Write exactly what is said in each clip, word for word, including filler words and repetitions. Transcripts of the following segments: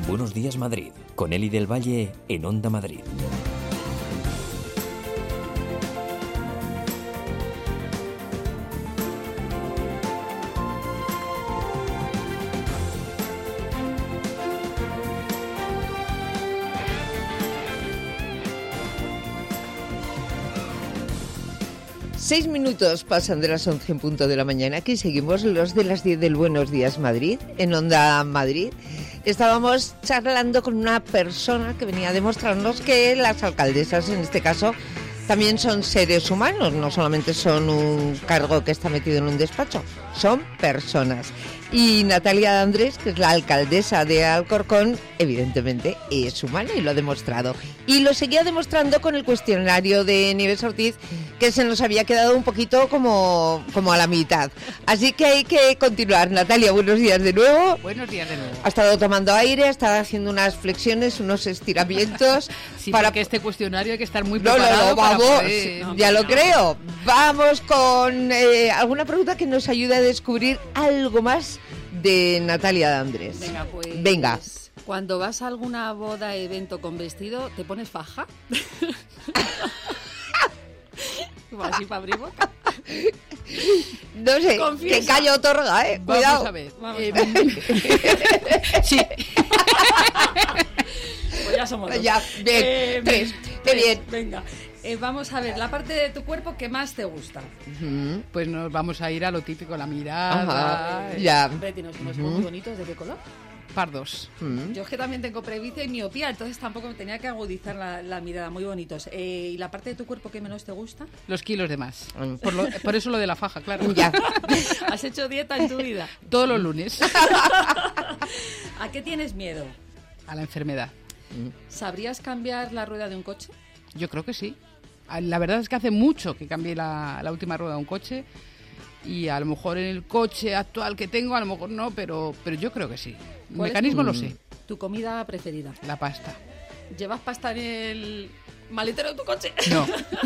Buenos Días Madrid, con Eli del Valle en Onda Madrid. Seis minutos pasan de las once en punto de la mañana. Aquí seguimos los de las diez del Buenos Días Madrid, en Onda Madrid. Estábamos charlando con una persona que venía a demostrarnos que las alcaldesas, en este caso, también son seres humanos. No solamente son un cargo que está metido en un despacho, son personas. Y Natalia de Andrés, que es la alcaldesa de Alcorcón, evidentemente es humana y lo ha demostrado. Y lo seguía demostrando con el cuestionario de Nieves Ortiz, que se nos había quedado un poquito como, como a la mitad. Así que hay que continuar. Natalia, buenos días de nuevo. Buenos días de nuevo. Ha estado tomando aire, ha estado haciendo unas flexiones, unos estiramientos. Sí, para porque este cuestionario hay que estar muy no, preparado. No, no, para vamos, poder... no, ya no. lo creo. Vamos con eh, alguna pregunta que nos ayude a descubrir algo más de Natalia de Andrés. Venga, pues... Venga. Cuando vas a alguna boda, evento con vestido, ¿te pones faja? Como así para abrir boca. No sé, Confiesa. que callo otorga, ¿eh? Vamos Cuidado. a ver. Vamos Eh, a ver. sí. Pues ya somos dos. Ya, bien, Eh, tres. Qué bien. Venga, eh, vamos a ver, la parte de tu cuerpo que más te gusta. Ujú. Pues nos vamos a ir a lo típico, la mirada. Ajá, eh, ya. Hombre, tienes unos ojos muy bonitos, ¿de qué color? Pardos. Mm. Yo es que también tengo presbicia y miopía, entonces tampoco tenía que agudizar la, la mirada, muy bonitos. Eh, ¿Y la parte de tu cuerpo que menos te gusta? Los kilos de más. Mm. Por, lo- por eso lo de la faja, claro. Ya. ¿Has hecho dieta en tu vida? Todos los lunes. ¿A qué tienes miedo? A la enfermedad. ¿Sabrías cambiar la rueda de un coche? Yo creo que sí. Ah, la verdad es que hace mucho que cambié la, la última rueda de un coche. Y a lo mejor en el coche actual que tengo, a lo mejor no, pero, pero yo creo que sí. El ¿Cuál es mecanismo tu- lo sé. ¿Tu comida preferida? La pasta. ¿Llevas pasta en el maletero de tu coche? No.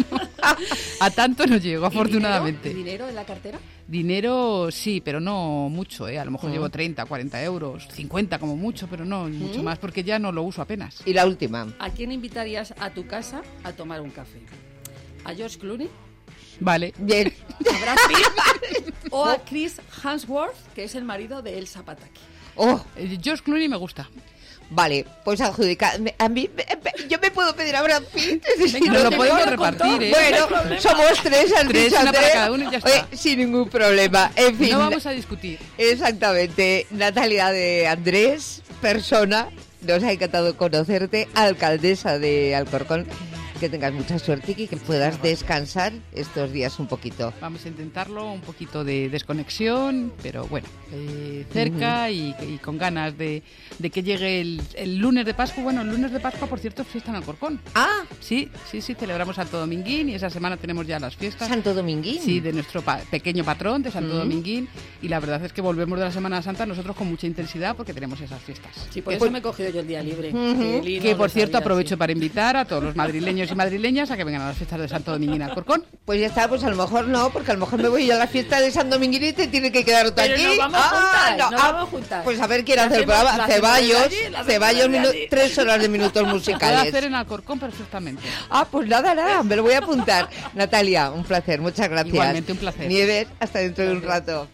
A tanto no llego, ¿Y afortunadamente. ¿Dinero, ¿Dinero en la cartera? Dinero sí, pero no mucho, ¿eh? A lo mejor Mm. llevo treinta, cuarenta euros, cincuenta como mucho, pero no mucho más, porque ya no lo uso apenas. Y la última. ¿A quién invitarías a tu casa a tomar un café? ¿A George Clooney? Vale. Bien. ¿A Brad Pitt? ¿O a Chris Hemsworth, que es el marido de Elsa Pataky? Oh, Eh, George Clooney me gusta. vale, pues adjudicar. A mí, me- me- yo me puedo pedir a Brad Pitt. Venga, Nos lo te podemos pido con repartir, todo. ¿eh? Bueno, somos tres, han Tres, dicho una para tres. cada uno y ya está. Oye, sin ningún problema. En fin. No vamos a discutir. Exactamente. Natalia de Andrés, persona, nos ha encantado conocerte, alcaldesa de Alcorcón. Que tengas mucha suerte y que puedas descansar estos días un poquito. Vamos a intentarlo, un poquito de desconexión, pero bueno, eh, cerca y, y con ganas de, de que llegue el, el lunes de Pascua. Bueno, el lunes de Pascua, por cierto, fiesta en Alcorcón. Ah, Sí, sí, sí, celebramos Santo Dominguín y esa semana tenemos ya las fiestas. Santo Dominguín. Sí, de nuestro pa- pequeño patrón, de Santo Mm. Dominguín. Y la verdad es que volvemos de la Semana Santa nosotros con mucha intensidad porque tenemos esas fiestas. Sí, por Que eso por- me he cogido yo el día libre. Ujú. Que Lino Que lo por cierto sabía, aprovecho sí. para invitar a todos los madrileños y madrileñas a que vengan a las fiestas de Santo Dominguín en Alcorcón. Pues ya está, pues a lo mejor no, porque a lo mejor me voy yo a la fiesta de San Dominguín y te tiene que quedar tú Pero aquí. nos vamos Ah, juntas, nos ah, vamos juntas. Pues a ver quién La hace el hacemos- programa. la hacemos Ceballos, desde allí, la hacemos Ceballos, desde minu- allí. tres horas de minutos Puedo musicales. hacer en Alcorcón perfectamente. Ah, pues nada, nada, me lo voy a apuntar. Natalia, un placer, muchas gracias. Igualmente, un placer. Nieves, hasta dentro de un rato.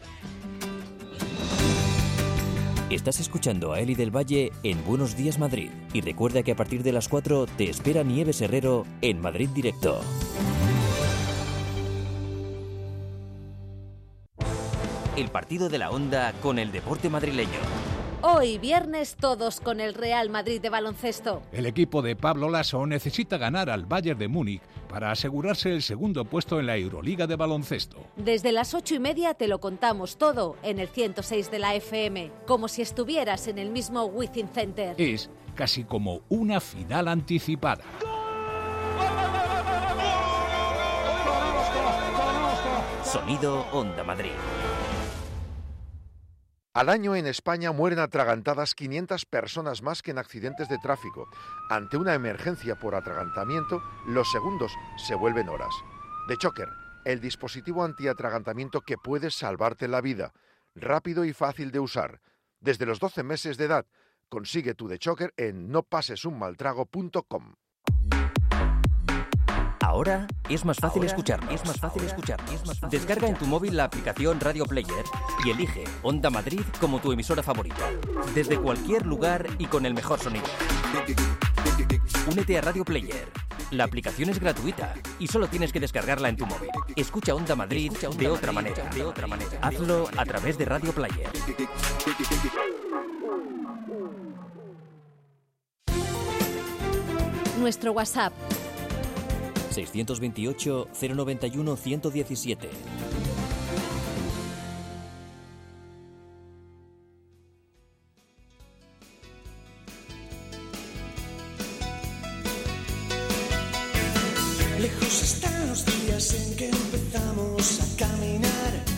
Estás escuchando a Eli del Valle en Buenos Días Madrid. Y recuerda que a partir de las cuatro te espera Nieves Herrero en Madrid Directo. El partido de la Onda con el deporte madrileño. Hoy viernes todos con el Real Madrid de baloncesto. El equipo de Pablo Laso necesita ganar al Bayern de Múnich para asegurarse el segundo puesto en la Euroliga de baloncesto. Desde las ocho y media te lo contamos todo en el ciento seis de la F M, como si estuvieras en el mismo Within Center. Es casi como una final anticipada. Sonido Onda Madrid. Al año en España mueren atragantadas quinientas personas más que en accidentes de tráfico. Ante una emergencia por atragantamiento, los segundos se vuelven horas. The Choker, el dispositivo antiatragantamiento que puede salvarte la vida. Rápido y fácil de usar. Desde los doce meses de edad, Consigue tu de Choker en no pases un mal trago punto com. Ahora es más fácil Ahora escucharnos. es más fácil escucharnos. Es más fácil Descarga en tu móvil la aplicación Radio Player y elige Onda Madrid como tu emisora favorita. Desde cualquier lugar y con el mejor sonido. Únete a Radio Player. La aplicación es gratuita y solo tienes que descargarla en tu móvil. Escucha Onda Madrid Escucha Onda de otra Madrid, manera. De otra manera. Hazlo a través de Radio Player. Nuestro WhatsApp seiscientos veintiocho, cero noventa y uno, ciento diecisiete. Lejos están los días en que empezamos a caminar.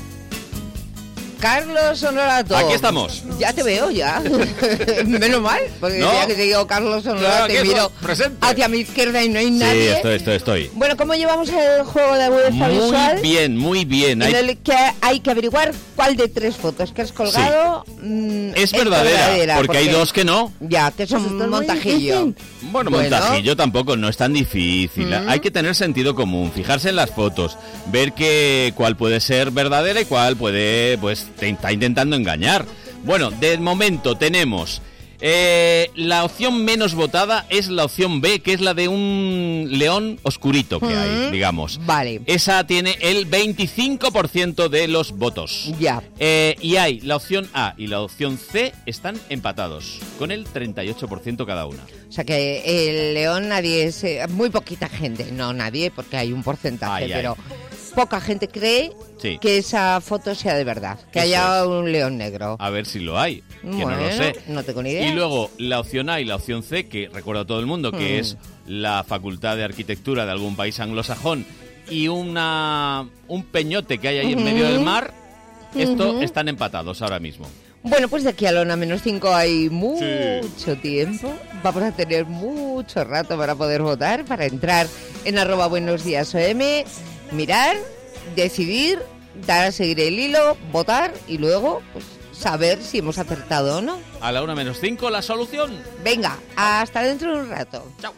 Carlos Honorato. Aquí estamos. Ya te veo, ya. Menos mal, porque No. ya que te digo Carlos Honorato Claro, te aquí miro estoy, presente. hacia mi izquierda y no hay Sí, nadie. estoy, estoy, estoy. Bueno, ¿cómo llevamos el juego de UEFA Muy visual? bien, muy bien. En Hay- el que hay que averiguar cuál de tres fotos que has colgado mm, Es verdadera, porque hay dos que no. Ya, que son Pues está muy montajillo. difícil. Bueno, Bueno. montajillo tampoco, no es tan difícil. Mm. Hay que tener sentido común, fijarse en las fotos, ver que cuál puede ser verdadera y cuál puede, pues, te está intentando engañar. Bueno, de momento tenemos eh, la opción menos votada es la opción B, que es la de un león oscurito que hay, Mm. digamos. Vale. Esa tiene el veinticinco por ciento de los votos. Ya. Eh, y hay la opción A y la opción C están empatados, con el treinta y ocho por ciento cada una. O sea que el león nadie es... eh, muy poquita gente, no nadie, porque hay un porcentaje, Ay, ay. pero poca gente cree Sí. que esa foto sea de verdad, que Eso haya es. un león negro. A ver si lo hay, que no lo Bueno, sé. no tengo ni idea. Y luego la opción A y la opción C, que recuerda a todo el mundo, que Mm. es la Facultad de Arquitectura de algún país anglosajón y una un peñote que hay ahí en medio del mar, esto Ujú. están empatados ahora mismo. Bueno, pues de aquí a Lona menos cinco hay mucho tiempo. Vamos a tener mucho rato para poder votar, para entrar en arroba buenos días O M, mirar, decidir, dar a seguir el hilo, votar y luego pues saber si hemos acertado o no. A la una menos cinco, la solución. Venga, hasta dentro de un rato. Chao.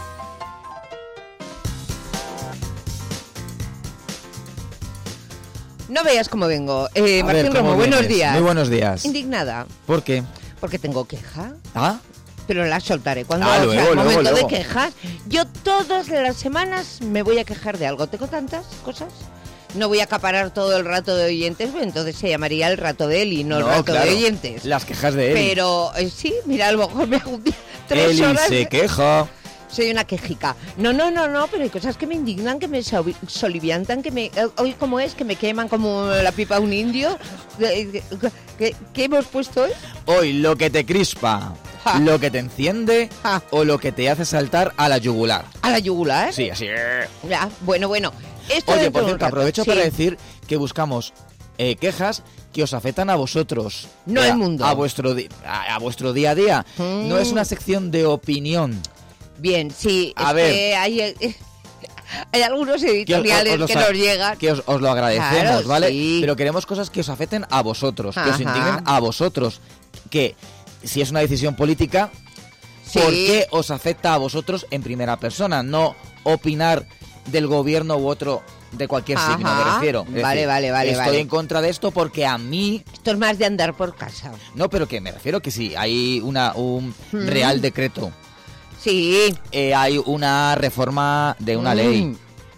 No veas cómo vengo. Eh, A Martín ver, ¿cómo Romo, buenos vienes? días. Muy buenos días. Indignada, ¿Por qué? porque tengo queja. ¿Ah? Pero la soltaré cuando Ah, o sea, luego, el luego, momento luego. de quejas. Yo todas las semanas me voy a quejar de algo. Tengo tantas cosas. No voy a acaparar todo el rato de oyentes, pues entonces se llamaría el rato de Eli, no, el rato claro. de oyentes. Las quejas de Eli. Pero eh, sí, mira, a lo mejor me hago un día, tres Eli horas. se queja. Soy una quejica. No, no, no, no, pero hay cosas que me indignan, que me sobi- soliviantan, que me... eh, Hoy, ¿cómo es? Que me queman como la pipa a un indio. Eh, eh, ¿Qué, qué hemos puesto hoy? Hoy lo que te crispa, Ja. lo que te enciende Ja. o lo que te hace saltar a la yugular. A la yugular. Sí, así. Ya, bueno, bueno. Esto Oye, dentro por de un cierto, rato. aprovecho Sí. para decir que buscamos eh, quejas que os afectan a vosotros. No Eh, al mundo. A vuestro, di- a, a vuestro día a día. Mm. No es una sección de opinión. Bien, sí. A es ver. que hay, eh, hay algunos Que os- editoriales os lo que sa- nos llegan. Que os, os lo agradecemos, Claro, ¿vale? sí. Pero queremos cosas que os afecten a vosotros, que os Ajá. indignen a vosotros. Que si es una decisión política, Sí. ¿por qué os afecta a vosotros en primera persona? No opinar del gobierno u otro de cualquier Ajá. signo, me refiero. Es Vale, vale, vale, Estoy vale. en contra de esto porque a mí... Esto es más de andar por casa. No, pero que me refiero que sí, hay una, un Mm. real decreto. Sí. Eh, hay una reforma de una Mm. ley,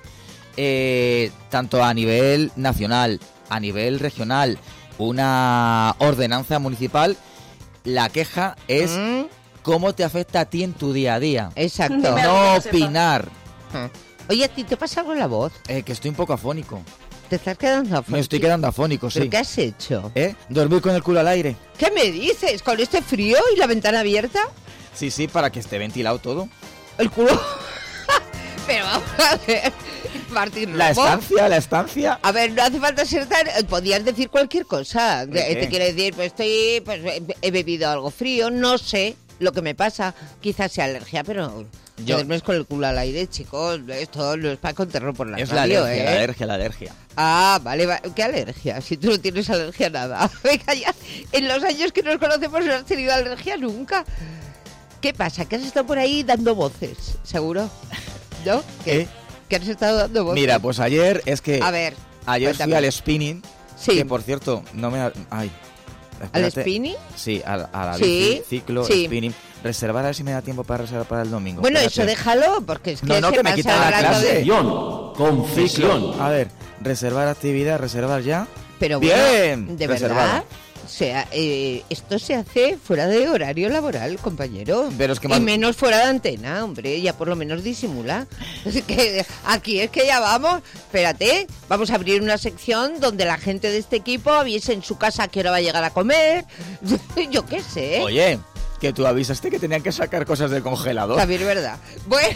eh, tanto a nivel nacional, a nivel regional, una ordenanza municipal. La queja es Mm, cómo te afecta a ti en tu día a día. Exacto. Me No alegra que sepa. opinar. Ah. Oye, ¿a ti te pasa algo en la voz? Eh, que estoy un poco afónico. ¿Te estás quedando afónico? Me estoy quedando afónico, ¿Pero sí. qué has hecho? ¿Eh? ¿Dormir con el culo al aire? ¿Qué me dices? ¿Con este frío y la ventana abierta? Sí, sí, para que esté ventilado todo. El culo... Pero vamos a ver, Martín La Romo. estancia, la estancia. A ver, no hace falta ser tan... eh, Podías decir cualquier cosa. De- ¿De qué? te quiero decir, pues estoy... Pues he- he bebido algo frío, no sé. Lo que me pasa, quizás sea alergia, pero Yo- duermes con el culo al aire, chicos. Esto no es para con terror por la Es la radio, alergia, ¿eh? la alergia, la alergia. Ah, vale, va- ¿qué alergia? Si tú no tienes alergia a nada. Venga ya, en los años que nos conocemos no has tenido alergia nunca. ¿Qué pasa? ¿Que has estado por ahí dando voces? ¿Seguro? ¿No? ¿Qué? ¿Eh? ¿Que has estado dando voces? Mira, pues ayer es que... A ver, Ayer cuéntame. fui al spinning, Sí. que por cierto, no me... ha- Ay, ¿Al espérate. spinning? Sí, a, a la Sí, bici, ciclo, sí. spinning. Reservar a ver si me da tiempo para reservar para el domingo. Bueno, Espérate. eso déjalo, porque es que No, no, se que me pasa quitan el la rato clase. de- Ciclo. A ver, reservar actividad, reservar ya. Pero bueno, Bien, de reservado. verdad, o sea, eh, esto se hace fuera de horario laboral, compañero. Pero es que y más- menos fuera de antena, hombre, ya por lo menos disimula. Es que aquí es que ya vamos, espérate, vamos a abrir una sección donde la gente de este equipo avise en su casa a qué hora va a llegar a comer. Yo qué sé. Oye, que tú avisaste que tenían que sacar cosas del congelador. También es verdad. Bueno,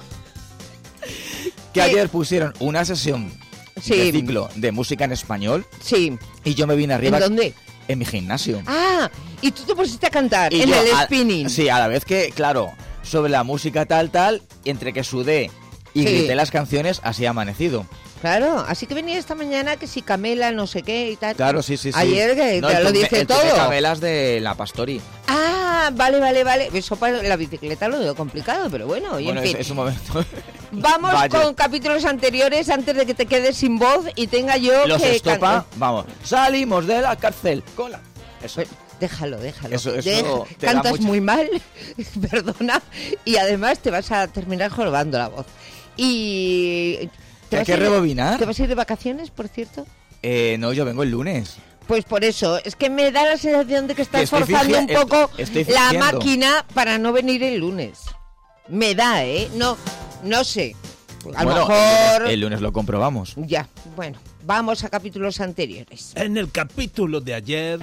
Que ayer pusieron una sesión Sí. de ciclo de música en español sí. y yo me vine arriba ¿En dónde? en mi gimnasio. Ah, y tú te pusiste a cantar Y en yo, el a- spinning. Sí, a la vez que, claro, sobre la música tal, tal, entre que sudé y Sí. grité las canciones, así ha amanecido. Claro, así que venía esta mañana que si Camela, no sé qué y tal. Claro, sí, sí, sí. Ayer que No, te el lo toque- dice el toque todo. Camelas de la Pastori. Ah, vale, vale, vale. Eso para la bicicleta lo veo complicado, pero bueno, y Bueno, en es, fin. es un momento. Vamos Vaya. con capítulos anteriores antes de que te quedes sin voz y tenga yo Los que... estopa, can- vamos. Salimos de la cárcel con la... Eso. Pues, déjalo, déjalo. Eso- eso Deja- te da Cantas mucha- muy mal, perdona, y además te vas a terminar jorobando la voz. Y... ¿te ¿Hay vas que a ir- rebobinar? ¿Te vas a ir de vacaciones, por cierto? Eh, no, yo vengo el lunes. Pues por eso, es que me da la sensación de que estás Que estoy forzando fingi- un poco estoy- estoy la fingiendo. máquina para no venir el lunes. Me da, ¿eh? No, no sé. A lo Bueno, mejor... el lunes, el lunes lo comprobamos. Ya, bueno, vamos a capítulos anteriores. En el capítulo de ayer...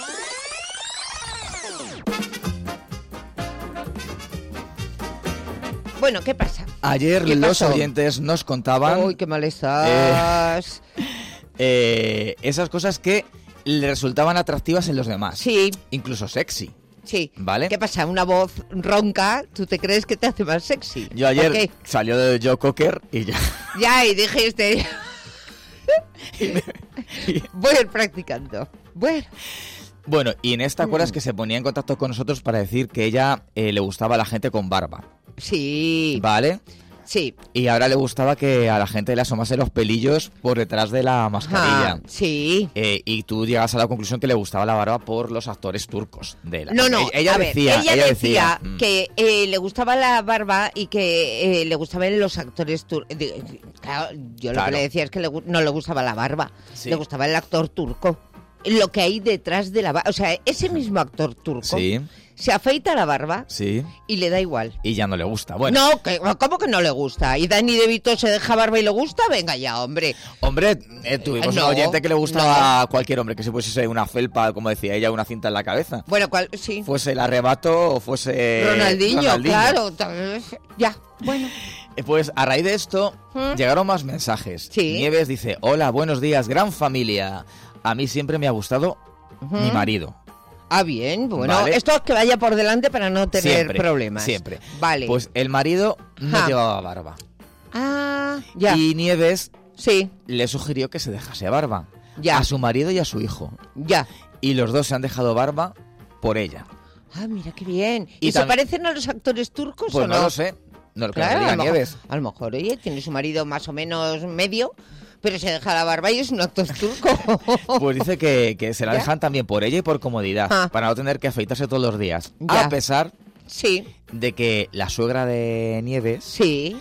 Bueno, ¿qué pasa? Ayer ¿Qué los pasó? oyentes nos contaban Uy, qué mal estás. eh, esas cosas que le resultaban atractivas en los demás. Sí, Incluso sexy. sí. ¿Vale? ¿Qué pasa? Una voz ronca, ¿tú te crees que te hace más sexy? Yo ¿Por ayer qué? salió de Joe Cocker y ya. Ya, y dijiste... Voy a ir practicando. Bueno, Bueno, y en esta, Mm. ¿acuerdas que se ponía en contacto con nosotros para decir que ella eh, le gustaba a la gente con barba? sí, ¿Vale? sí. Y ahora le gustaba que a la gente le asomase los pelillos por detrás de la mascarilla. Ah, sí. Eh, y tú llegas a la conclusión que le gustaba la barba por los actores turcos. De la... No, no, Ella, ella a ver, decía, ella, ella decía, mm, que eh, le gustaba la barba y que eh, le gustaban los actores turcos. Claro, yo lo Claro. que le decía es que le gu- no le gustaba la barba, Sí. le gustaba el actor turco. Lo que hay detrás de la barba, o sea, ese mismo actor turco Sí, se afeita la barba sí. y le da igual. Y ya no le gusta. Bueno, No, que, ¿cómo que no le gusta? ¿Y Danny DeVito se deja barba y le gusta? Venga ya, hombre. hombre, eh, tuvimos No, un oyente que le gustaba a cualquier hombre que se pusiese una felpa, como decía ella, una cinta en la cabeza. Bueno, ¿cuál? Sí. Fuese el arrebato o fuese Ronaldinho, Ronaldinho. claro. tal- Ya, bueno. Eh, Pues a raíz de esto ¿Mm? llegaron más mensajes. Sí. Nieves dice, hola, buenos días, gran familia. A mí siempre me ha gustado mi marido. Ah, bien, bueno, Vale. esto es que vaya por delante para no tener Siempre, problemas. Siempre. Vale. Pues el marido no Ja. llevaba barba. Ah, ya. Y Nieves Sí, le sugirió que se dejase barba. Ya. A su marido y a su hijo. ya. Y los dos se han dejado barba por ella. Ah, mira qué bien. ¿Y, Y se tam- parecen a los actores turcos Pues o no, no? lo sé. No lo que Claro, nos a diga lo, mejor, Nieves. a lo mejor, oye, tiene su marido más o menos medio, pero se deja la barba y es un actor turco. Pues dice que, que se la ¿Ya? dejan también por ella y por comodidad. Ah. Para no tener que afeitarse todos los días. Ya. A pesar Sí, de que la suegra de Nieves sí.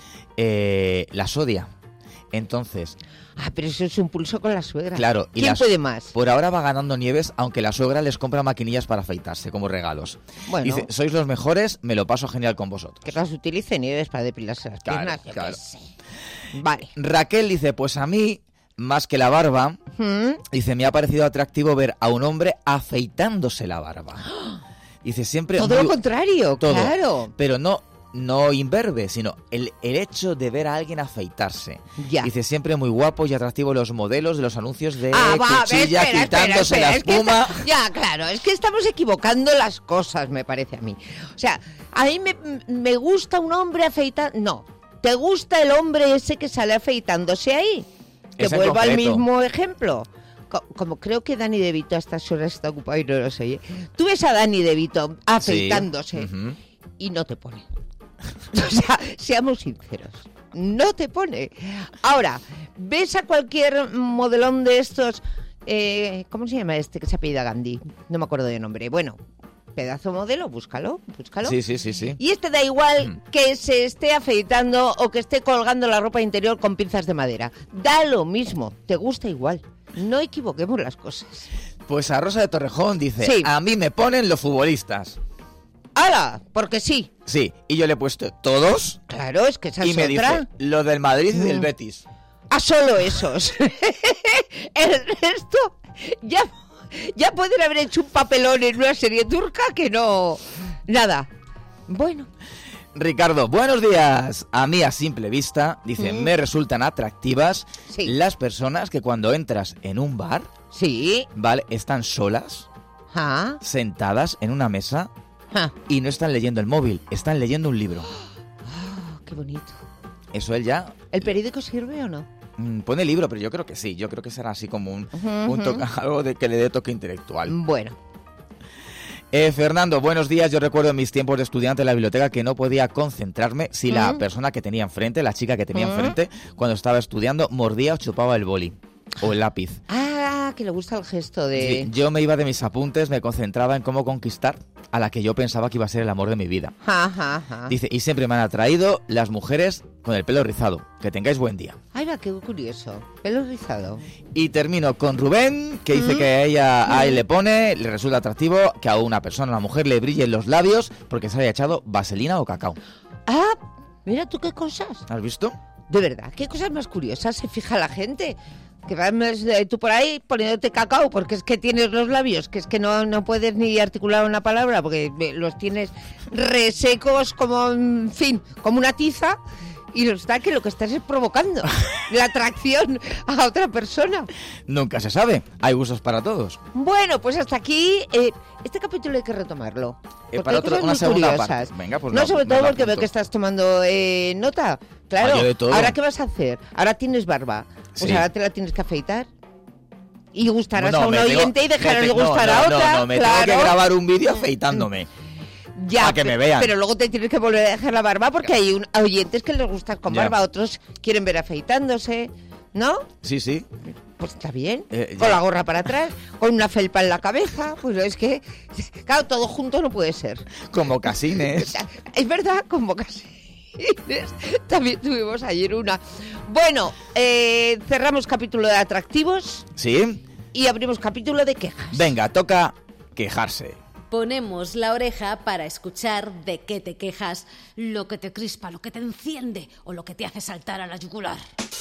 eh, las odia. Entonces, Ah, pero eso es un pulso con la suegra. claro. y ¿Quién las- puede más? Por ahora va ganando Nieves, aunque la suegra les compra maquinillas para afeitarse como regalos. Bueno. Dice, sois los mejores, me lo paso genial con vosotros. Que las utilice Nieves para depilarse las Claro, piernas. yo qué claro. sé. Vale. Raquel dice, pues a mí, más que la barba, ¿Mm? dice, me ha parecido atractivo ver a un hombre afeitándose la barba. Dice, siempre... Todo muy- lo contrario, todo. claro. Pero no no imberbe, sino el, el hecho de ver a alguien afeitarse. Ya. Dice, siempre muy guapos y atractivos los modelos de los anuncios de Ah, va, cuchilla espera, espera, quitándose espera, la es que espuma. está- ya, claro, es que estamos equivocando las cosas, me parece a mí. O sea, a mí me, me gusta un hombre afeitado. No, ¿te gusta el hombre ese que sale afeitándose ahí? Te Ese en vuelvo al concreto. mismo ejemplo. Co- Como creo que Dani De Vito a estas horas está ocupado y no lo sé. ¿eh? Tú ves a Dani De Vito afeitándose Sí, ujú. y no te pone. O sea, seamos sinceros, no te pone. Ahora, ves a cualquier modelón de estos, eh, ¿cómo se llama este que se apellida Gandhi? No me acuerdo de nombre. Bueno, pedazo modelo, búscalo, búscalo. Sí, sí, sí, sí. Y este da igual que se esté afeitando o que esté colgando la ropa interior con pinzas de madera. Da lo mismo, te gusta igual. No equivoquemos las cosas. Pues a Rosa de Torrejón dice, Sí. a mí me ponen los futbolistas. ¡Hala! Porque sí. Sí, y yo le he puesto todos. Claro, es que esa Y es me otra. dice, lo del Madrid y del Mm. Betis. A solo esos. El resto ya, ya pueden haber hecho un papelón en una serie turca que no... Nada. Bueno. Ricardo, buenos días. A mí a simple vista, dice, Mm. me resultan atractivas Sí. las personas que cuando entras en un bar, Sí. ¿vale? Están solas, Ah, sentadas en una mesa ah. y no están leyendo el móvil, están leyendo un libro. Oh, qué bonito. Eso él ya ¿El periódico sirve o no? mm, pone libro, pero yo creo que sí, yo creo que será así como un, Ujú, un ujú. toque- algo de que le dé toque intelectual. Bueno. Eh, Fernando, buenos días. Yo recuerdo en mis tiempos de estudiante en la biblioteca que no podía concentrarme si la Mm. persona que tenía enfrente, la chica que tenía Mm. enfrente, cuando estaba estudiando, mordía o chupaba el boli o el lápiz. Ah, que le gusta el gesto de... Sí, yo me iba de mis apuntes, me concentraba en cómo conquistar a la que yo pensaba que iba a ser el amor de mi vida. Ja, ja, ja. Dice, y siempre me han atraído las mujeres con el pelo rizado. Que tengáis buen día. Ay, va, qué curioso. Pelo rizado. Y termino con Rubén, que dice Mm. que a ella a él le pone, le resulta atractivo que a una persona, a una mujer, le brillen los labios porque se haya echado vaselina o cacao. Ah, mira tú qué cosas. ¿Has visto? De verdad, qué cosas más curiosas se fija la gente. Que vas eh, tú por ahí poniéndote cacao porque es que tienes los labios, que es que no, no puedes ni articular una palabra porque eh, los tienes resecos como, en fin, como una tiza. Y está que lo que estás es provocando la atracción a otra persona. Nunca se sabe, hay gustos para todos. Bueno, pues hasta aquí. eh, este capítulo hay que retomarlo. Eh, porque para hay otro- cosas una muy segunda curiosas. parte. Venga, pues no, no- sobre no todo la porque veo apunto. que estás tomando eh, nota. Claro. Ah, yo de todo. ¿Ahora qué vas a hacer? Ahora tienes barba. Pues Sí. ahora te la tienes que afeitar. Y gustarás Bueno, a un me tengo- oyente y dejarás me de te- no, gustar no, a no, otra. No, me claro. tengo que grabar un vídeo afeitándome. Ya, para que me pe- vean. Pero luego te tienes que volver a dejar la barba porque hay un, oyentes que les gusta con Ya. barba, otros quieren ver afeitándose, ¿no? Sí, sí. Pues está bien, Eh, con ya. la gorra para atrás, con una felpa en la cabeza, pues es que, claro, todo junto no puede ser. Como casines. Es verdad, con bocasines. También tuvimos ayer una. Bueno, eh, cerramos capítulo de atractivos ¿Sí? y abrimos capítulo de quejas. Venga, toca quejarse. Ponemos la oreja para escuchar de qué te quejas, lo que te crispa, lo que te enciende o lo que te hace saltar a la yugular.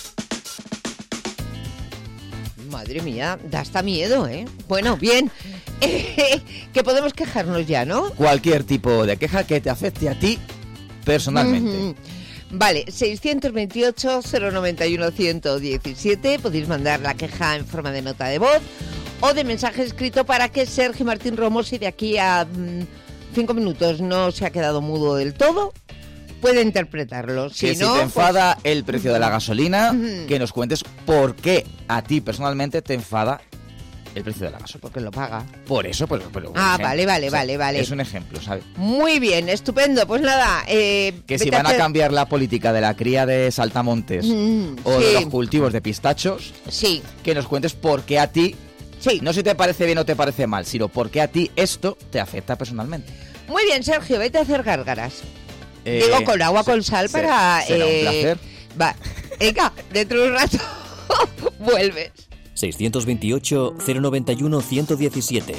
Madre mía, da hasta miedo, ¿eh? Bueno, bien, eh, que podemos quejarnos ya, ¿no? Cualquier tipo de queja que te afecte a ti personalmente. Ujú. Vale, seiscientos veintiocho, cero noventa y uno, ciento diecisiete. Podéis mandar la queja en forma de nota de voz o de mensaje escrito para que Sergio Martín Romo, si de aquí a mm, cinco minutos no se ha quedado mudo del todo, puede interpretarlo. Si Que si no, te pues- enfada el precio de la gasolina, Ujú. que nos cuentes por qué a ti personalmente te enfada el precio de la gasolina. porque lo paga. Por eso, pues... pero un Ah, ejemplo. vale, vale, O sea, vale, vale. Es un ejemplo, ¿sabes? Muy bien, estupendo. Pues nada, eh, Que si vete van a hacer- cambiar la política de la cría de saltamontes Mm, o de sí. los cultivos de pistachos, Sí, que nos cuentes por qué a ti, sí. no si te parece bien o te parece mal, sino por qué a ti esto te afecta personalmente. Muy bien, Sergio, vete a hacer gárgaras. Eh, Digo, con agua con sal se- para... será un eh, placer. Va, venga, dentro de un rato vuelves. seiscientos veintiocho, cero noventa y uno, ciento diecisiete.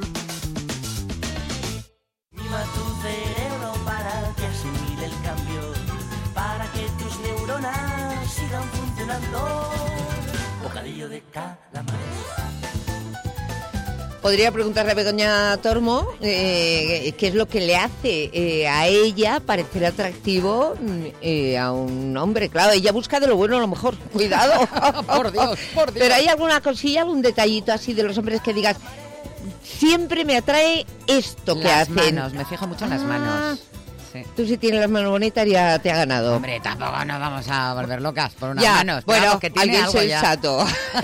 Mima tu cerebro para que asimile el cambio, para que tus neuronas sigan funcionando. Bocadillo de calamares. podría preguntarle a Begoña Tormo eh, qué es lo que le hace eh, a ella parecer atractivo eh, a un hombre. Claro, ella busca de lo bueno a lo mejor. Cuidado. Por Dios, por Dios. Pero hay alguna cosilla, algún detallito así de los hombres que digas, siempre me atrae esto que las hacen. Manos, me fijo mucho en las manos. Sí. Tú si tienes las manos bonitas ya te ha ganado. Hombre, tampoco nos vamos a volver locas por unas ya, manos. Bueno, vamos, que tiene alguien algo sensato.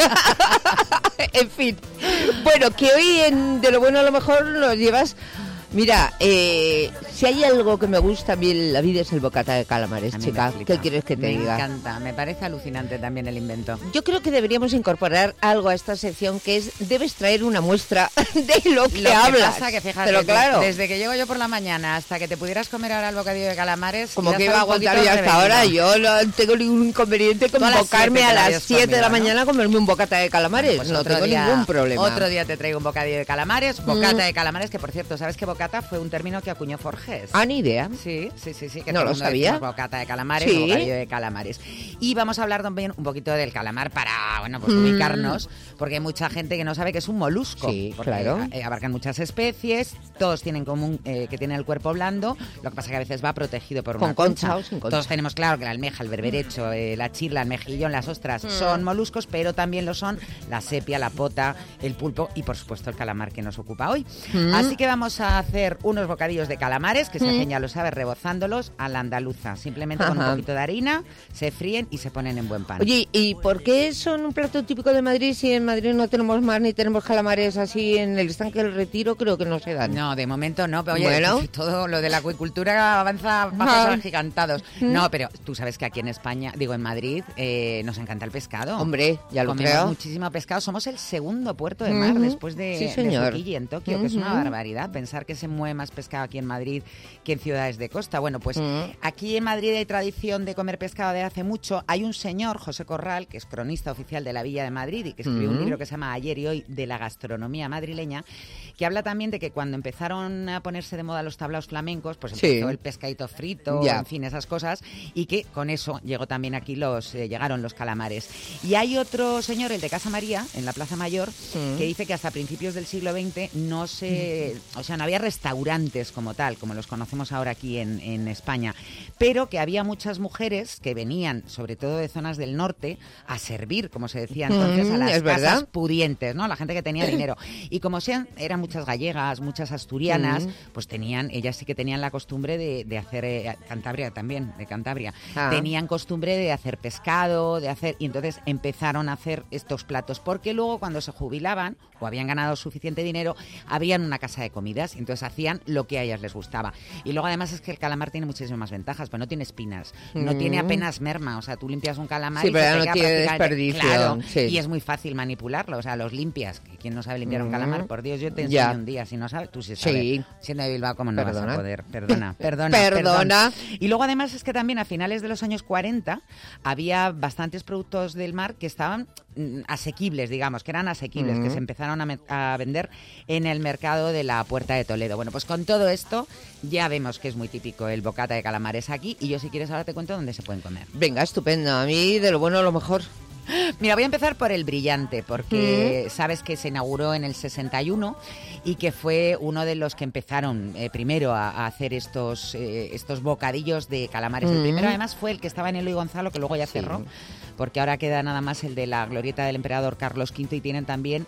En fin. Bueno, que hoy en De lo bueno a lo mejor nos llevas... Mira, eh, si hay algo que me gusta a mí en la vida es el bocata de calamares, A mí chica. me flipa. ¿Qué quieres que te me diga? Me encanta, me parece alucinante también el invento. Yo creo que deberíamos incorporar algo a esta sección que es, debes traer una muestra de lo que Lo que hablas. pasa que fíjate, Pero claro, desde que llego yo por la mañana hasta que te pudieras comer ahora el bocadillo de calamares, como ya que iba a estaba un aguantar poquito ya hasta ahora, revenido. yo no tengo ningún inconveniente con Tú a las invocarme siete a te la las habías siete de la comido, ¿no? mañana a comerme un bocata de calamares. Pues no otro tengo día- ningún problema. Otro día te traigo un bocadillo de calamares, bocata Mm. de calamares, que por cierto, ¿sabes que bocata fue un término que acuñó Forges? Ah, ni idea. Sí, sí, sí, sí. Que No todo lo el mundo sabía. decimos bocata de calamares Sí. o bocadillo de calamares. Y vamos a hablar también un poquito del calamar para, bueno, pues Mm. ubicarnos, porque hay mucha gente que no sabe que es un molusco. Sí, porque, claro. eh, abarcan muchas especies, todos tienen en común eh, que tienen el cuerpo blando, lo que pasa que a veces va protegido por Con una concha concha. o sin concha. Todos tenemos claro que la almeja, el berberecho, eh, la chirla, el mejillón, las ostras Mm. son moluscos, pero también lo son la sepia, la pota, el pulpo y por supuesto el calamar que nos ocupa hoy. Mm. Así que vamos a hacer unos bocadillos de calamares que se Mm. hacen, ya lo sabes, rebozándolos a la andaluza. Simplemente con un Ajá. poquito de harina, se fríen y se ponen en buen pan. Oye, ¿y por qué son un plato típico de Madrid si en Madrid no tenemos mar ni tenemos calamares así en el estanque del Retiro? Creo que no se dan. No, de momento no, pero oye, Bueno. todo lo de la acuicultura avanza a pasos Ah. agigantados. Mm. No, pero tú sabes que aquí en España, digo en Madrid, eh, nos encanta el pescado. Hombre, ya lo Comemos creo. muchísimo pescado. Somos el segundo puerto de mar Ujú. después de, Sí, de señor. Fukui en Tokio, que es una Ujú. barbaridad. Pensar que se mueve más pescado aquí en Madrid que en ciudades de costa. Bueno, pues Mm. aquí en Madrid hay tradición de comer pescado de hace mucho. Hay un señor, José Corral, que es cronista oficial de la Villa de Madrid y que escribió un Mm. libro que se llama Ayer y Hoy de la gastronomía madrileña, que habla también de que cuando empezaron a ponerse de moda los tablaos flamencos, pues Sí. empezó el pescadito frito, Ya. en fin, esas cosas, y que con eso llegó también aquí los eh, llegaron los calamares. Y hay otro señor, el de Casa María, en la Plaza Mayor, Mm. que dice que hasta principios del siglo veinte no se, o sea, no había restaurantes como tal, como los conocemos ahora aquí en, en España, pero que había muchas mujeres que venían, sobre todo de zonas del norte, a servir, como se decía entonces, a Mm, las es casas verdad. pudientes, ¿no? La gente que tenía dinero. Y como sean, eran muchas gallegas, muchas asturianas, Mm. pues tenían, ellas sí que tenían la costumbre de, de hacer, eh, Cantabria también, de Cantabria, Ah. tenían costumbre de hacer pescado, de hacer, y entonces empezaron a hacer estos platos, porque luego cuando se jubilaban o habían ganado suficiente dinero, habían una casa de comidas, y entonces hacían lo que a ellas les gustaba. Y luego además es que el calamar tiene muchísimas más ventajas, pues no tiene espinas, no Mm. tiene apenas merma, o sea, tú limpias un calamar Sí, y pero se ya te no queda tiene prácticamente- desperdicio, claro, sí. y es muy fácil manipularlo, o sea, los limpias, que quien no sabe limpiar un Mm. calamar, por Dios, yo te enseño Ya. un día, si no sabes, tú sí sabes. Sí. Siendo de Bilbao, ¿cómo no Perdona. vas a poder? Perdona, perdona. Perdona. perdón. Y luego además es que también a finales de los años cuarenta había bastantes productos del mar que estaban mm, asequibles, digamos, que eran asequibles, Mm. que se empezaron a, me- a vender en el mercado de la Puerta de Toledo. Bueno, pues con todo esto ya vemos que es muy típico el bocata de calamares aquí, y yo si quieres ahora te cuento dónde se pueden comer. Venga, estupendo. A mí de lo bueno a lo mejor. Mira, voy a empezar por el brillante, porque sabes que se inauguró en el sesenta y uno y que fue uno de los que empezaron eh, primero a, a hacer estos, eh, estos bocadillos de calamares. El Mm. primero además fue el que estaba en Eloy Gonzalo, que luego ya Sí. cerró, porque ahora queda nada más el de la glorieta del emperador Carlos quinto, y tienen también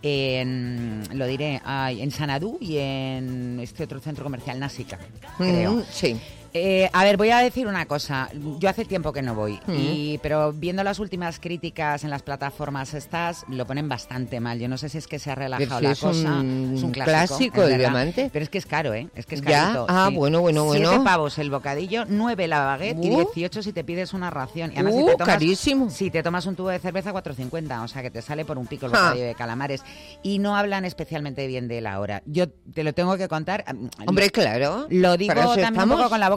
en, lo diré, ay, en Sanadú y en este otro centro comercial, Násica, creo. Mm, sí. Eh, a ver, voy a decir una cosa. Yo hace tiempo que no voy, Mm. y, pero viendo las últimas críticas en las plataformas estas, lo ponen bastante mal. Yo no sé si es que se ha relajado Pero la si es cosa. un es un clásico, clásico, el es verdad. diamante. Pero es que es caro, ¿eh? Es que es ¿Ya? carito. Ah, sí. bueno, bueno, bueno. Siete pavos el bocadillo, nueve la baguette y Uh. dieciocho si te pides una ración. Y además, Uh, si te tomas, carísimo. Si te tomas un tubo de cerveza, cuatro cincuenta. O sea, que te sale por un pico el Ah. bocadillo de calamares. Y no hablan especialmente bien de la hora. Yo te lo tengo que contar. Hombre, claro. Lo digo Para eso también un estamos. poco con la boca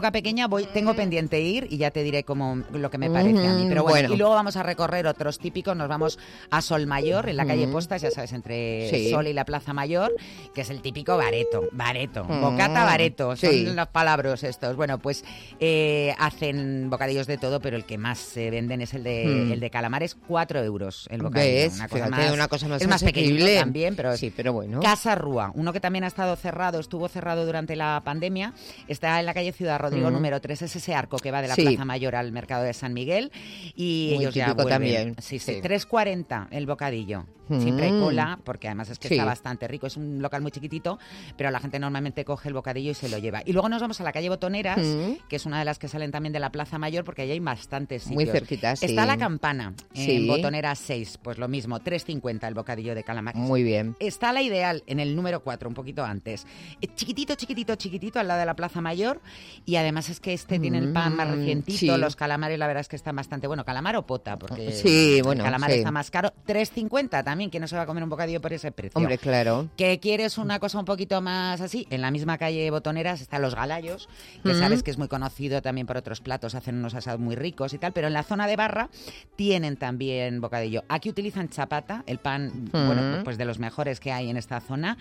boca pequeña voy, tengo pendiente ir y ya te diré cómo lo que me parece a mí. Pero bueno, bueno. y luego vamos a recorrer otros típicos. Nos vamos a Solmayor, en la calle Postas, ya sabes, entre Sí. Sol y la Plaza Mayor, que es el típico bareto. Bareto. Mm. Bocata bareto. Son Sí. los palabras estos. Bueno, pues eh, hacen bocadillos de todo, pero el que más se venden es el de, Mm. el de calamares, cuatro euros el bocadillo. ¿Ves? Una cosa, Fíjate, más, una cosa más es más pequeñito asequible. también, pero Sí, pero bueno. Casa Rúa, uno que también ha estado cerrado, estuvo cerrado durante la pandemia, está en la calle Ciudad Rodrigo Mm. número tres, es ese arco que va de la Sí. Plaza Mayor al Mercado de San Miguel y Muy ellos ya típico vuelven. también, Sí, sí, sí. tres cuarenta el bocadillo. Mm. Siempre hay cola, porque además es que Sí. está bastante rico. Es un local muy chiquitito, pero la gente normalmente coge el bocadillo y se lo lleva. Y luego nos vamos a la calle Botoneras, Mm. que es una de las que salen también de la Plaza Mayor, porque ahí hay bastantes sitios. Muy cerquita, sí. Está la Campana, Sí. en Botoneras seis, pues lo mismo, tres cincuenta el bocadillo de calamares. Muy bien. Está la Ideal en el número cuatro, un poquito antes. Eh, Chiquitito, chiquitito, chiquitito, al lado de la Plaza Mayor. Y además es que este tiene el pan más Mm, recientito. sí. Los calamares, la verdad es que están bastante bueno. Calamar o pota, porque Sí, el bueno, calamar sí. está más caro. tres cincuenta también, que no se va a comer un bocadillo por ese precio. Hombre, claro. ¿Que quieres una cosa un poquito más así? En la misma calle Botoneras están los Galayos, que Mm. sabes que es muy conocido también por otros platos, hacen unos asados muy ricos y tal, pero en la zona de barra tienen también bocadillo. Aquí utilizan chapata, el pan, Mm. bueno, pues de los mejores que hay en esta zona,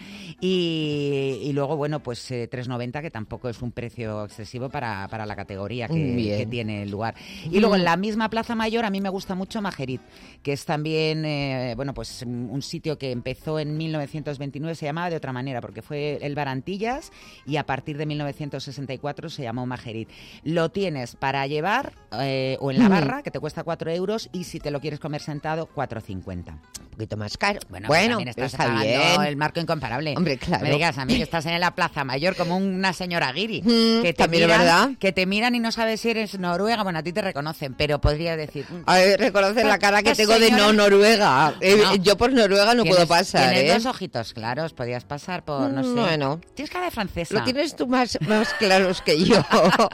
y, y luego, bueno, pues eh, tres noventa, que tampoco es un precio excesivo para, para la categoría que, Bien. que tiene el lugar. Y luego en la misma Plaza Mayor a mí me gusta mucho Majerit, que es también, eh, bueno, pues un un sitio que empezó en mil novecientos veintinueve, se llamaba de otra manera, porque fue el Bar Antillas, y a partir de mil novecientos sesenta y cuatro se llamó Majerit. Lo tienes para llevar eh, o en la Mm. barra, que te cuesta cuatro euros, y si te lo quieres comer sentado, cuatro cincuenta. Un poquito más caro. Bueno, Bueno, también estás está pagando bien. el marco incomparable. Hombre, claro. Me digas a mí que estás en la Plaza Mayor como una señora guiri. Mm, que te también es miran, verdad. Que te miran y no sabes si eres noruega. Bueno, a ti te reconocen, pero podría decir... mm, A ver, reconocer la cara que Pues, tengo de señora- no Noruega. Eh, No. Yo por Noruega no puedo tienes- pasar, Tienes ¿eh? dos ojitos claros, podías pasar por, no sé... Bueno. Tienes cara de francesa. Lo tienes tú más, más claros que yo.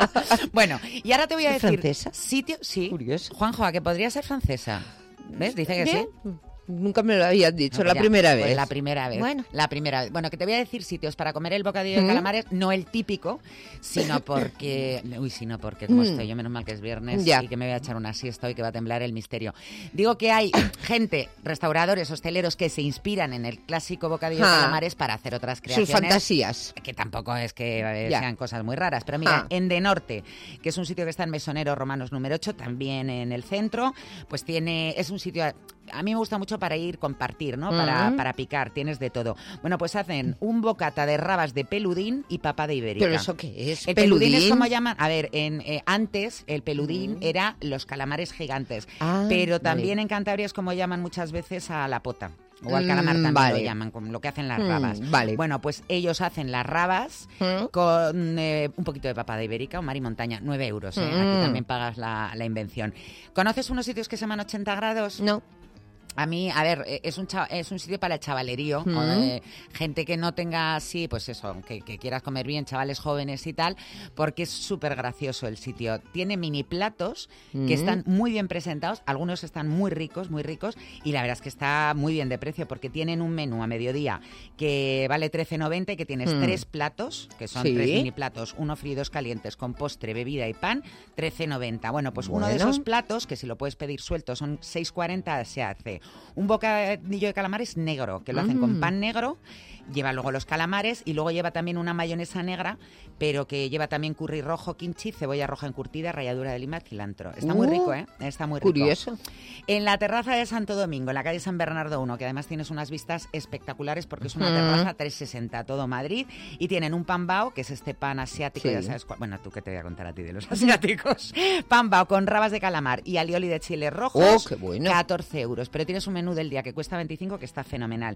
Bueno, y ahora te voy a ¿Es decir... francesa? Sitio, sí. Curioso. Juanjo, ¿a que podría ser francesa? ¿Ves? Dice que Bien. sí. Nunca me lo habían dicho, No, la ya, primera pues vez. la primera vez. Bueno. La primera vez. Bueno, que te voy a decir sitios para comer el bocadillo de ¿Mm? calamares, no el típico, sino porque... Uy, sino porque como Mm. estoy yo, menos mal que es viernes Ya. y que me voy a echar una siesta hoy que va a temblar el misterio. Digo que hay gente, restauradores, hosteleros, que se inspiran en el clásico bocadillo de Ah. calamares para hacer otras Sus creaciones. fantasías. Que tampoco es que eh, Ya. sean cosas muy raras. Pero mira, Ah. en De Norte, que es un sitio que está en Mesonero Romanos número ocho, también en el centro, pues tiene... Es un sitio... A, a mí me gusta mucho para ir, compartir, ¿no? Para, Mm. para picar, tienes de todo. Bueno, pues hacen un bocata de rabas de peludín y papada ibérica. ¿Pero eso qué es? El peludín, es ¿Peludín? como llaman... A ver, en, eh, antes el peludín era los calamares gigantes, Ah, pero también vale. en Cantabria es como llaman muchas veces a la pota. O al calamar Mm, también vale. lo llaman, como lo que hacen las Mm, rabas. vale. Bueno, pues ellos hacen las rabas ¿Mm? con eh, un poquito de papada ibérica o mar y montaña, nueve euros. ¿eh? Mm. Aquí también pagas la, la invención. ¿Conoces unos sitios que se llaman ochenta grados? No. A mí, a ver, eh, es un, cha- es un sitio para el chavalerío, Mm. o de gente que no tenga así, pues eso, que, que quieras comer bien, chavales jóvenes y tal, porque es súper gracioso el sitio. Tiene mini platos Mm. que están muy bien presentados, algunos están muy ricos, muy ricos, y la verdad es que está muy bien de precio, porque tienen un menú a mediodía que vale trece noventa y que tienes Mm. tres platos, que son Sí. tres mini platos, uno frío y dos calientes, con postre, bebida y pan, trece noventa. Bueno, pues uno de Bueno. esos platos, que si lo puedes pedir suelto, son seis cuarenta, se hace un bocadillo de calamares negro, que lo hacen con Mm. pan negro, lleva luego los calamares y luego lleva también una mayonesa negra, pero que lleva también curry rojo, kimchi, cebolla roja encurtida, ralladura de lima, cilantro. Está muy Uh, rico, ¿eh? Está muy rico. Curioso. En la terraza de Santo Domingo, en la calle San Bernardo uno, que además tienes unas vistas espectaculares porque es una Mm. terraza trescientos sesenta, todo Madrid, y tienen un pan bao, que es este pan asiático, Sí. ya sabes cuál. Bueno, tú qué te voy a contar a ti de los asiáticos. Pan bao con rabas de calamar y alioli de chiles rojos. Oh, qué bueno. catorce euros, pero tienes un menú del día que cuesta veinticinco, que está fenomenal.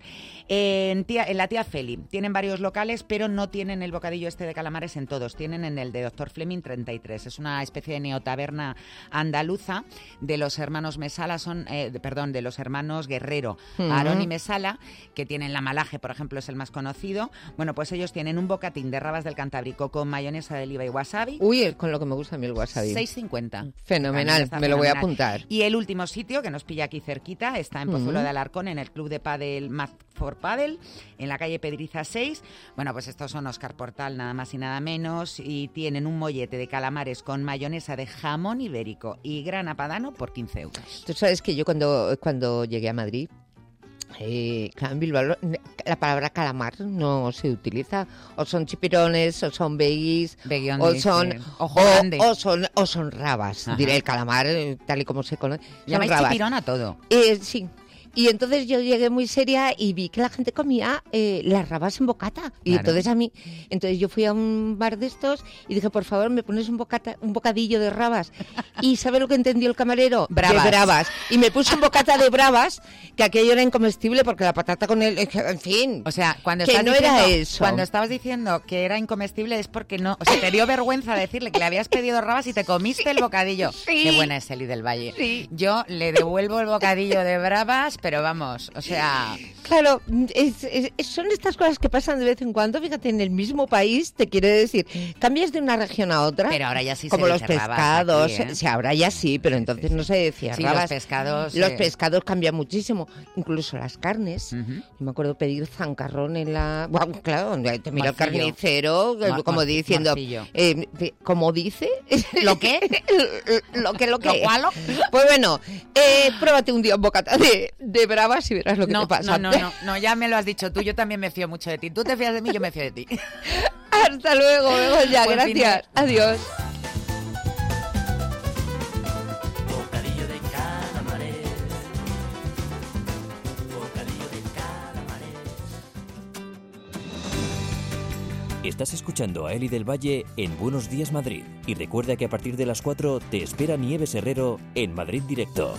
En, tía, en la tía Feli tienen varios locales, pero no tienen el bocadillo este de calamares en todos. Tienen en el de doctor Fleming treinta y tres. Es una especie de neotaberna andaluza de los hermanos Mesala, son, eh, de- perdón, de los hermanos Guerrero, Mm. Aarón y Mesala, que tienen la Malaje, por ejemplo, es el más conocido. Bueno, pues ellos tienen un bocatín de rabas del Cantábrico con mayonesa de oliva y wasabi. Uy, el- con lo que me gusta a mí el wasabi. seis cincuenta. Fenomenal, Está me lo voy a fenomenal. apuntar. Y el último sitio que nos pilla aquí cerquita está en Pozuelo Mm. de Alarcón, en el club de pádel Math for Paddle, en la calle Pedriza seis. Bueno, pues estos son Óscar Portal, nada más y nada menos, y tienen un mollete de calamares con mayonesa de jamón ibérico y grana padano por quince euros. Tú sabes que yo cuando, cuando llegué a Madrid, eh, claro, en Bilbao lo- la palabra calamar no se utiliza. O son chipirones, o son veguis, Beguiones, o son eh, ojo o, grande. o son o son rabas. Ajá. Diré el calamar eh, tal y como se conoce. Son Llamáis rabas. chipirón a todo. Eh, sí. Y entonces yo llegué muy seria y vi que la gente comía eh, las rabas en bocata. Y Claro. entonces a mí, entonces yo fui a un bar de estos y dije, por favor, me pones un bocata, un bocadillo de rabas. ¿Y sabe lo que entendió el camarero? Bravas. De bravas. Y me puso un bocata de bravas, que aquello era incomestible porque la patata con el, en fin. O sea, cuando que estás no diciendo, era eso. cuando estabas diciendo que era incomestible es porque no, o sea, te dio vergüenza decirle que le habías pedido rabas y te comiste el bocadillo. Sí. Qué buena es Eli del Valle. Sí. Yo le devuelvo el bocadillo de bravas, pero vamos, o sea, Claro, es- es- son estas cosas que pasan de vez en cuando. Fíjate, en el mismo país te quiere decir, cambias de una región a otra. pero ahora ya sí como se los dice rabas pescados, aquí, ¿eh? sí, ahora ya sí, pero entonces no se decía Sí, rabas. los pescados, Los eh. pescados cambian muchísimo, incluso las carnes. Ujú. Yo me acuerdo pedir zancarrón en la... Bueno, claro, te mira el Morcillo. carnicero, eh, Mor- como mor- diciendo... morcillo. Eh, de- ¿Cómo dice? ¿Lo qué? lo que, lo que. ¿Lo cualo? Pues bueno, eh, pruébate un día un bocata de, de bravas y verás lo que no, te pasa. no, no, no, no, ya me lo has dicho tú, yo también me fío mucho de ti. Tú te fías de mí, yo me fío de ti. Hasta luego, Begoña, Buen fin de- gracias. Adiós. Bocadillo de calamares. Bocadillo de calamares. Estás escuchando a Eli del Valle en Buenos Días Madrid. Y recuerda que a partir de las cuatro te espera Nieves Herrero en Madrid Directo.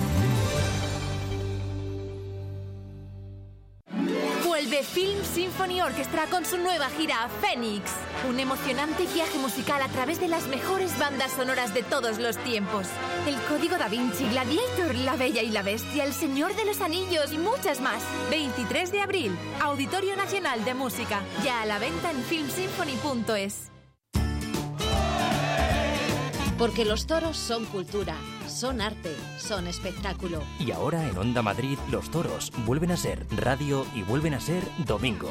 Vuelve Film Symphony Orchestra con su nueva gira Phoenix. Un emocionante viaje musical a través de las mejores bandas sonoras de todos los tiempos. El Código Da Vinci, Gladiator, La Bella y la Bestia, El Señor de los Anillos y muchas más. veintitrés de abril, Auditorio Nacional de Música. Ya a la venta en film symphony punto es. Porque los toros son cultura, son arte, son espectáculo. Y ahora en Onda Madrid, los toros vuelven a ser radio y vuelven a ser domingo.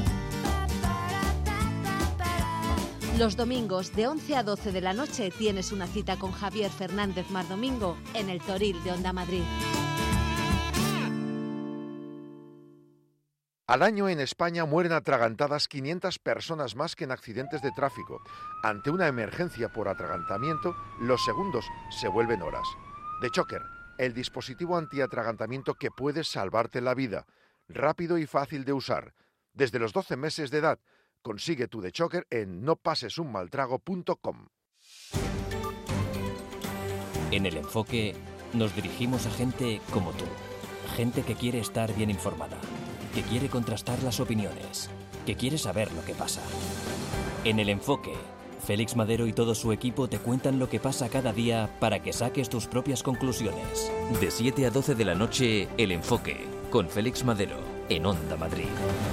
Los domingos de once a doce de la noche tienes una cita con Javier Fernández Mardomingo en el Toril de Onda Madrid. Al año en España mueren atragantadas quinientas personas más que en accidentes de tráfico. Ante una emergencia por atragantamiento, los segundos se vuelven horas. The Choker, el dispositivo antiatragantamiento que puede salvarte la vida. Rápido y fácil de usar. Desde los doce meses de edad, consigue tu The Choker en no pases un mal trago punto com. En El Enfoque nos dirigimos a gente como tú. Gente que quiere estar bien informada, que quiere contrastar las opiniones, que quiere saber lo que pasa. En El Enfoque, Félix Madero y todo su equipo te cuentan lo que pasa cada día para que saques tus propias conclusiones. De siete a doce de la noche, El Enfoque, con Félix Madero, en Onda Madrid.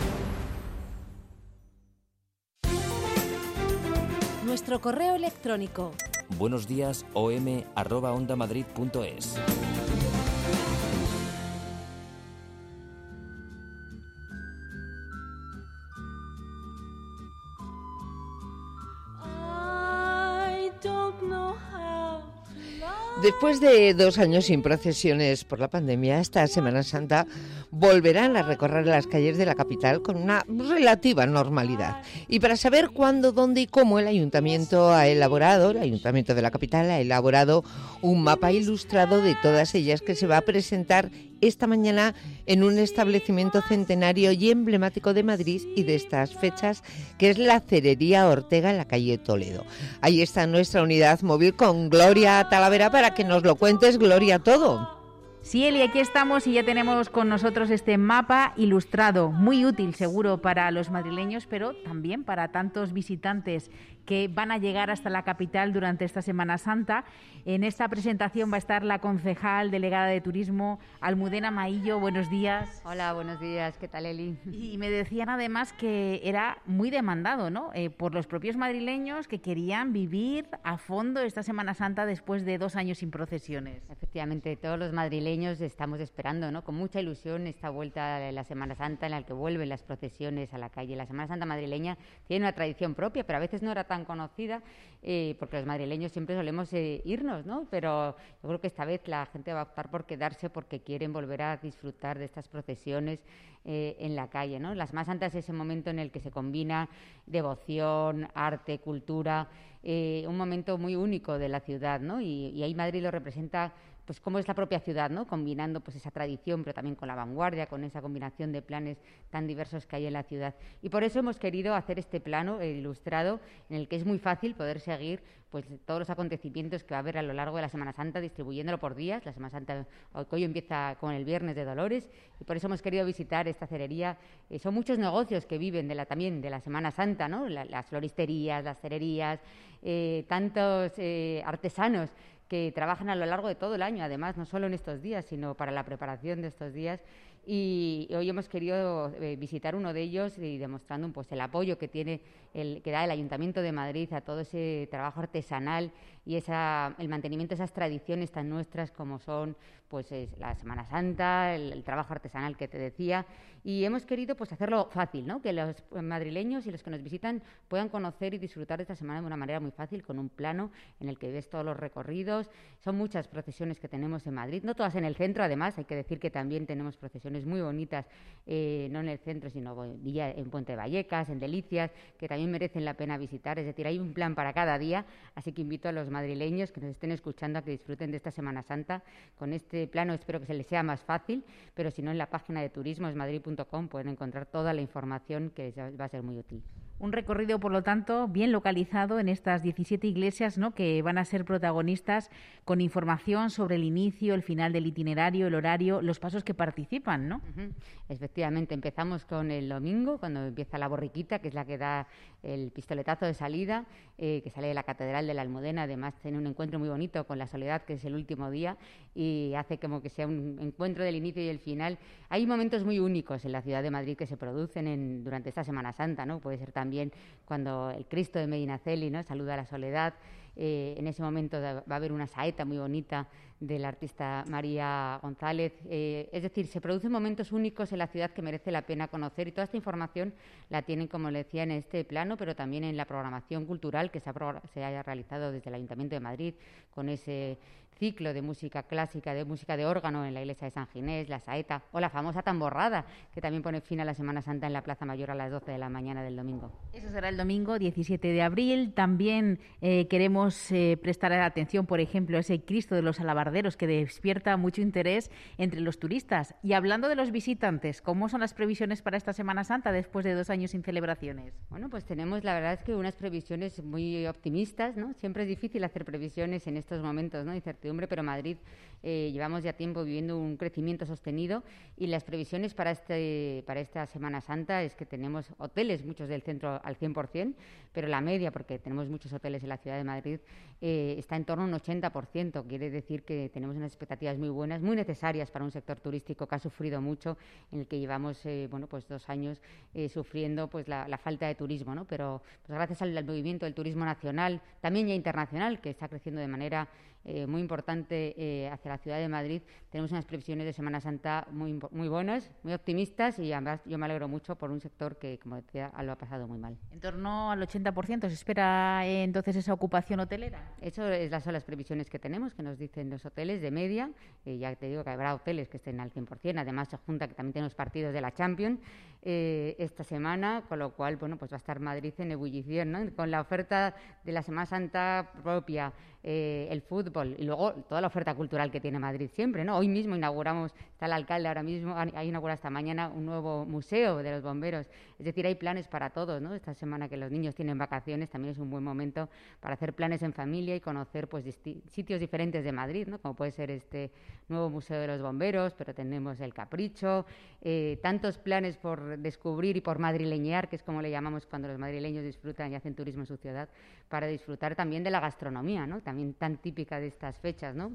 Nuestro correo electrónico. Buenos días, om arroba ondamadrid punto es. Después de dos años sin procesiones por la pandemia, esta Semana Santa volverán a recorrer las calles de la capital con una relativa normalidad. Y para saber cuándo, dónde y cómo, el Ayuntamiento ha elaborado, el Ayuntamiento de la capital ha elaborado un mapa ilustrado de todas ellas que se va a presentar esta mañana en un establecimiento centenario y emblemático de Madrid y de estas fechas, que es la Cerería Ortega en la calle Toledo. Ahí está nuestra unidad móvil con Gloria Talavera para que nos lo cuentes, Gloria, todo. Sí, Eli, aquí estamos y ya tenemos con nosotros este mapa ilustrado, muy útil seguro para los madrileños, pero también para tantos visitantes que van a llegar hasta la capital durante esta Semana Santa. En esta presentación va a estar la concejal delegada de Turismo, Almudena Maillo. Buenos días. Hola, buenos días. ¿Qué tal, Eli? Y me decían además que era muy demandado, ¿no? Eh, por los propios madrileños que querían vivir a fondo esta Semana Santa después de dos años sin procesiones. Efectivamente, todos los madrileños madrileños estamos esperando, ¿no? Con mucha ilusión esta vuelta de la Semana Santa en la que vuelven las procesiones a la calle. La Semana Santa madrileña tiene una tradición propia, pero a veces no era tan conocida, eh, porque los madrileños siempre solemos eh, irnos, ¿no? Pero yo creo que esta vez la gente va a optar por quedarse porque quieren volver a disfrutar de estas procesiones eh, en la calle, ¿no? La Semana Santa es ese momento en el que se combina devoción, arte, cultura, eh, un momento muy único de la ciudad, ¿no? Y, y ahí Madrid lo representa, pues cómo es la propia ciudad, ¿no? Combinando pues esa tradición, pero también con la vanguardia, con esa combinación de planes tan diversos que hay en la ciudad. Y por eso hemos querido hacer este plano eh, ilustrado en el que es muy fácil poder seguir pues todos los acontecimientos que va a haber a lo largo de la Semana Santa, distribuyéndolo por días. La Semana Santa hoy empieza con el Viernes de Dolores y por eso hemos querido visitar esta cerería. Eh, son muchos negocios que viven de la, también de la Semana Santa, ¿no? La, las floristerías, las cererías, eh, tantos eh, artesanos que trabajan a lo largo de todo el año, además, no solo en estos días, sino para la preparación de estos días. Y hoy hemos querido eh, visitar uno de ellos y demostrando pues, el apoyo que tiene el, que da el Ayuntamiento de Madrid a todo ese trabajo artesanal y esa, el mantenimiento de esas tradiciones tan nuestras como son pues, es la Semana Santa, el, el trabajo artesanal que te decía. Y hemos querido pues, hacerlo fácil, ¿no? Que los madrileños y los que nos visitan puedan conocer y disfrutar de esta semana de una manera muy fácil, con un plano en el que ves todos los recorridos. Son muchas procesiones que tenemos en Madrid, no todas en el centro, además, hay que decir que también tenemos procesiones muy bonitas, eh, no en el centro, sino en Puente de Vallecas, en Delicias, que también merecen la pena visitar. Es decir, hay un plan para cada día, así que invito a los madrileños que nos estén escuchando a que disfruten de esta Semana Santa. Con este plano espero que se les sea más fácil, pero si no, en la página de turismo es madrid punto com pueden encontrar toda la información que va a ser muy útil. Un recorrido, por lo tanto, bien localizado en estas diecisiete iglesias, ¿no?, que van a ser protagonistas, con información sobre el inicio, el final del itinerario, el horario, los pasos que participan, ¿no? Uh-huh. Efectivamente, empezamos con el domingo, cuando empieza la borriquita, que es la que da el pistoletazo de salida, eh, que sale de la Catedral de la Almudena. Además, tiene un encuentro muy bonito con la Soledad, que es el último día, y hace como que sea un encuentro del inicio y el final. Hay momentos muy únicos en la ciudad de Madrid que se producen en, durante esta Semana Santa, ¿no? Puede ser también También cuando el Cristo de Medinaceli, ¿no?, saluda a la Soledad. Eh, en ese momento va a haber una saeta muy bonita del artista María González. Eh, es decir, se producen momentos únicos en la ciudad que merece la pena conocer, y toda esta información la tienen, como le decía, en este plano, pero también en la programación cultural que se ha, se haya realizado desde el Ayuntamiento de Madrid, con ese ciclo de música clásica, de música de órgano en la iglesia de San Ginés, la saeta, o la famosa tamborrada, que también pone fin a la Semana Santa en la Plaza Mayor a las doce de la mañana del domingo. Eso será el domingo diecisiete de abril. También eh, queremos eh, prestar atención, por ejemplo, a ese Cristo de los Alabarderos, que despierta mucho interés entre los turistas. Y hablando de los visitantes, ¿cómo son las previsiones para esta Semana Santa después de dos años sin celebraciones? Bueno, pues tenemos, la verdad es que unas previsiones muy optimistas, ¿no? Siempre es difícil hacer previsiones en estos momentos, ¿no?, incertidumbre, pero Madrid eh, llevamos ya tiempo viviendo un crecimiento sostenido, y las previsiones para este para esta Semana Santa es que tenemos hoteles, muchos del centro al cien por cien, pero la media, porque tenemos muchos hoteles en la ciudad de Madrid, eh, está en torno a un ochenta por ciento. Quiere decir que tenemos unas expectativas muy buenas, muy necesarias para un sector turístico que ha sufrido mucho, en el que llevamos eh, bueno pues dos años eh, sufriendo pues la, la falta de turismo, ¿no? Pero pues gracias al, al movimiento del turismo nacional, también ya internacional, que está creciendo de manera eh, muy importante eh, hacia la ciudad de Madrid, tenemos unas previsiones de Semana Santa muy muy buenas, muy optimistas, y además yo me alegro mucho por un sector que, como decía, lo ha pasado muy mal. En torno al ochenta por ciento se espera eh, entonces esa ocupación hotelera. Eso es las, son las previsiones que tenemos, que nos dicen los hoteles de media. Eh, ya te digo que habrá hoteles que estén al cien por cien. Además se junta que también tenemos partidos de la Champions eh, esta semana, con lo cual bueno pues va a estar Madrid en ebullición, ¿no?, con la oferta de la Semana Santa propia, eh, el fútbol y luego toda la oferta cultural que tiene Madrid siempre, ¿no? Hoy mismo inauguramos, está el alcalde ahora mismo, ha, ha inaugurado esta mañana un nuevo museo de los bomberos. Es decir, hay planes para todos, ¿no? Esta semana que los niños tienen vacaciones también es un buen momento para hacer planes en familia y conocer pues disti- sitios diferentes de Madrid, ¿no?, como puede ser este nuevo museo de los bomberos, pero tenemos el Capricho, eh, tantos planes por descubrir y por madrileñear, que es como le llamamos cuando los madrileños disfrutan y hacen turismo en su ciudad, para disfrutar también de la gastronomía, ¿no?, también tan típica de estas fechas, ¿no?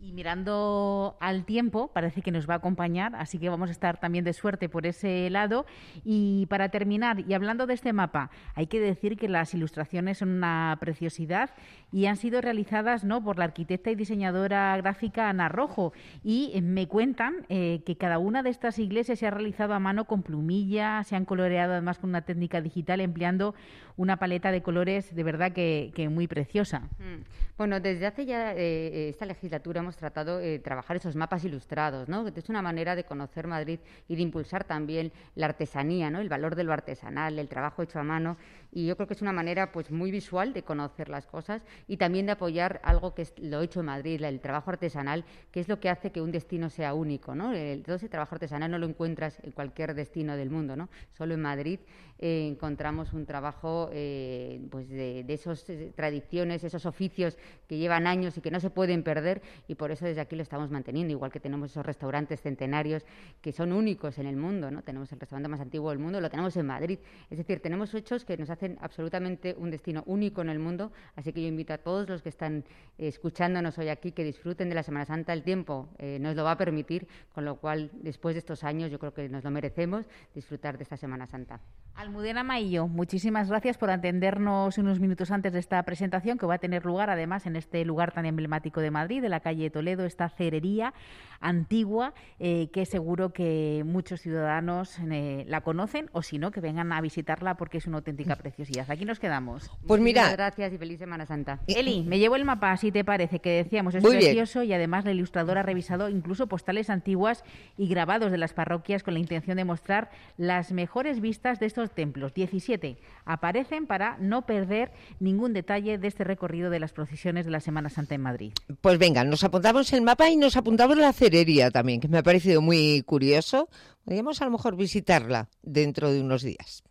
Y mirando al tiempo, parece que nos va a acompañar, así que vamos a estar también de suerte por ese lado. Y para terminar, y hablando de este mapa, hay que decir que las ilustraciones son una preciosidad y han sido realizadas, ¿no?, por la arquitecta y diseñadora gráfica Ana Rojo. Y me cuentan eh, que cada una de estas iglesias se ha realizado a mano con plumilla, se han coloreado además con una técnica digital empleando una paleta de colores de verdad que, que muy preciosa. Mm. Bueno, desde hace ya eh, esta legislatura hemos tratado de eh, trabajar esos mapas ilustrados, ¿no? Es una manera de conocer Madrid y de impulsar también la artesanía, ¿no?, el valor de lo artesanal, el trabajo hecho a mano, y yo creo que es una manera pues muy visual de conocer las cosas y también de apoyar algo que es lo hecho en Madrid, el trabajo artesanal, que es lo que hace que un destino sea único, ¿no? El, todo ese trabajo artesanal no lo encuentras en cualquier destino del mundo, ¿no? Solo en Madrid eh, encontramos un trabajo eh, pues de, de esas eh, tradiciones, esos oficios que llevan años y que no se pueden perder, y por eso desde aquí lo estamos manteniendo, igual que tenemos esos restaurantes centenarios que son únicos en el mundo, ¿no? Tenemos el restaurante más antiguo del mundo, lo tenemos en Madrid. Es decir, tenemos hechos que nos hacen absolutamente un destino único en el mundo, así que yo invito a todos los que están eh, escuchándonos hoy aquí que disfruten de la Semana Santa. El tiempo eh, nos lo va a permitir, con lo cual, después de estos años, yo creo que nos lo merecemos disfrutar de esta Semana Santa. Almudena Maillo, muchísimas gracias por atendernos unos minutos antes de esta presentación que va a tener lugar además en este lugar tan emblemático de Madrid, de la calle Toledo, esta cerería antigua eh, que seguro que muchos ciudadanos eh, la conocen, o si no, que vengan a visitarla porque es una auténtica preciosidad. Aquí nos quedamos. Pues mira, muchas gracias y feliz Semana Santa. Eli, me llevo el mapa, si te parece, que decíamos, es Muy precioso bien. Y además la ilustradora ha revisado incluso postales antiguas y grabados de las parroquias con la intención de mostrar las mejores vistas de estos templos. diecisiete aparecen para no perder ningún detalle de este recorrido de las procesiones de la Semana Santa en Madrid. Pues venga, nos apuntamos el mapa y nos apuntamos la cerería también, que me ha parecido muy curioso. Podríamos a lo mejor visitarla dentro de unos días.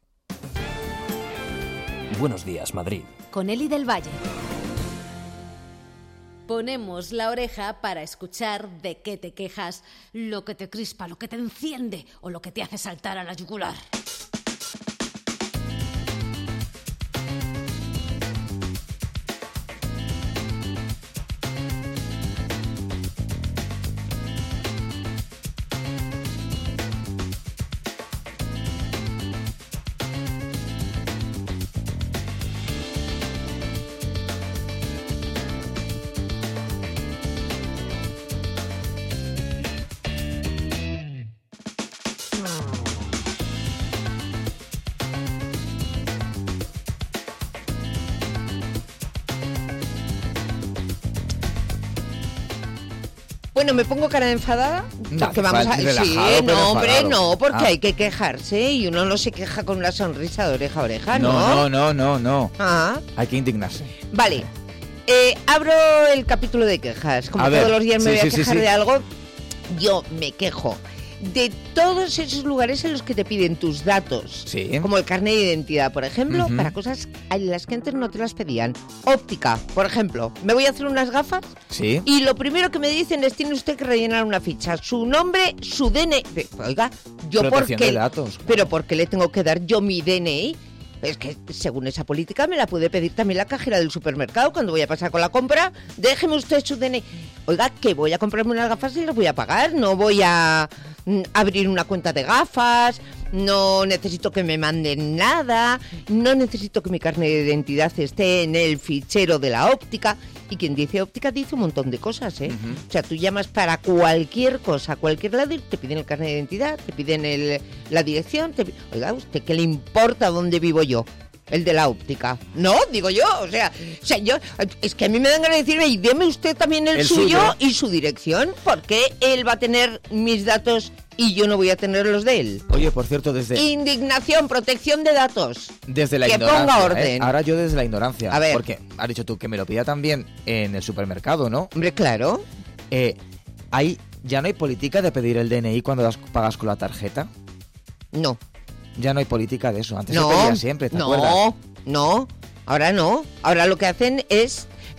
Buenos días, Madrid. Con Eli del Valle. Ponemos la oreja para escuchar de qué te quejas, lo que te crispa, lo que te enciende o lo que te hace saltar a la yugular. Bueno, ¿me pongo cara de enfadada? No, Porque vamos a... relajado, Sí, pero no, hombre, enfadado. no, porque Ah. hay que quejarse y uno no se queja con una sonrisa de oreja a oreja, ¿no? No, no, no, no, no. Ah, Hay que indignarse. vale. Eh, abro el capítulo de quejas. Como A ver, todos los días me sí, voy a sí, quejar sí, sí. de algo, yo me quejo de todos esos lugares en los que te piden tus datos. Sí. Como el carnet de identidad, por ejemplo, Ujú. para cosas en las que antes no te las pedían. Óptica, por ejemplo. Me voy a hacer unas gafas Sí. y lo primero que me dicen es tiene usted que rellenar una ficha. Su nombre, su D N I. De- Oiga, yo Protección porque... de datos. Pero ¿por qué le tengo que dar yo mi D N I? Es que según esa política me la puede pedir también la cajera del supermercado cuando voy a pasar con la compra. Déjeme usted su D N I. Oiga, que voy a comprarme unas gafas y las voy a pagar. No voy a mm, abrir una cuenta de gafas. No necesito que me manden nada. No necesito que mi carnet de identidad esté en el fichero de la óptica. Y quien dice óptica dice un montón de cosas, ¿eh? Ujú. O sea, tú llamas para cualquier cosa, a cualquier lado, y te piden el carnet de identidad, te piden el, la dirección. Te... Oiga, ¿usted qué le importa dónde vivo yo? El de la óptica. No, digo yo, o sea, o sea, yo, es que a mí me dan ganas de decirme, y deme usted también el, El suyo, suyo. y su dirección, porque él va a tener mis datos y yo no voy a tener los de él. Oye, por cierto, desde, Indignación, protección de datos. desde la que ignorancia. ponga ¿eh? orden. Ahora yo desde la ignorancia. A ver. Porque has dicho tú que me lo pida también en el supermercado, ¿no? Hombre, claro. Eh, hay, ¿Ya no hay política de pedir el D N I cuando das- pagas con la tarjeta? No. Ya no hay política de eso. Antes No, se pedía siempre, ¿te no, acuerdas? no, ahora no. Ahora lo que hacen es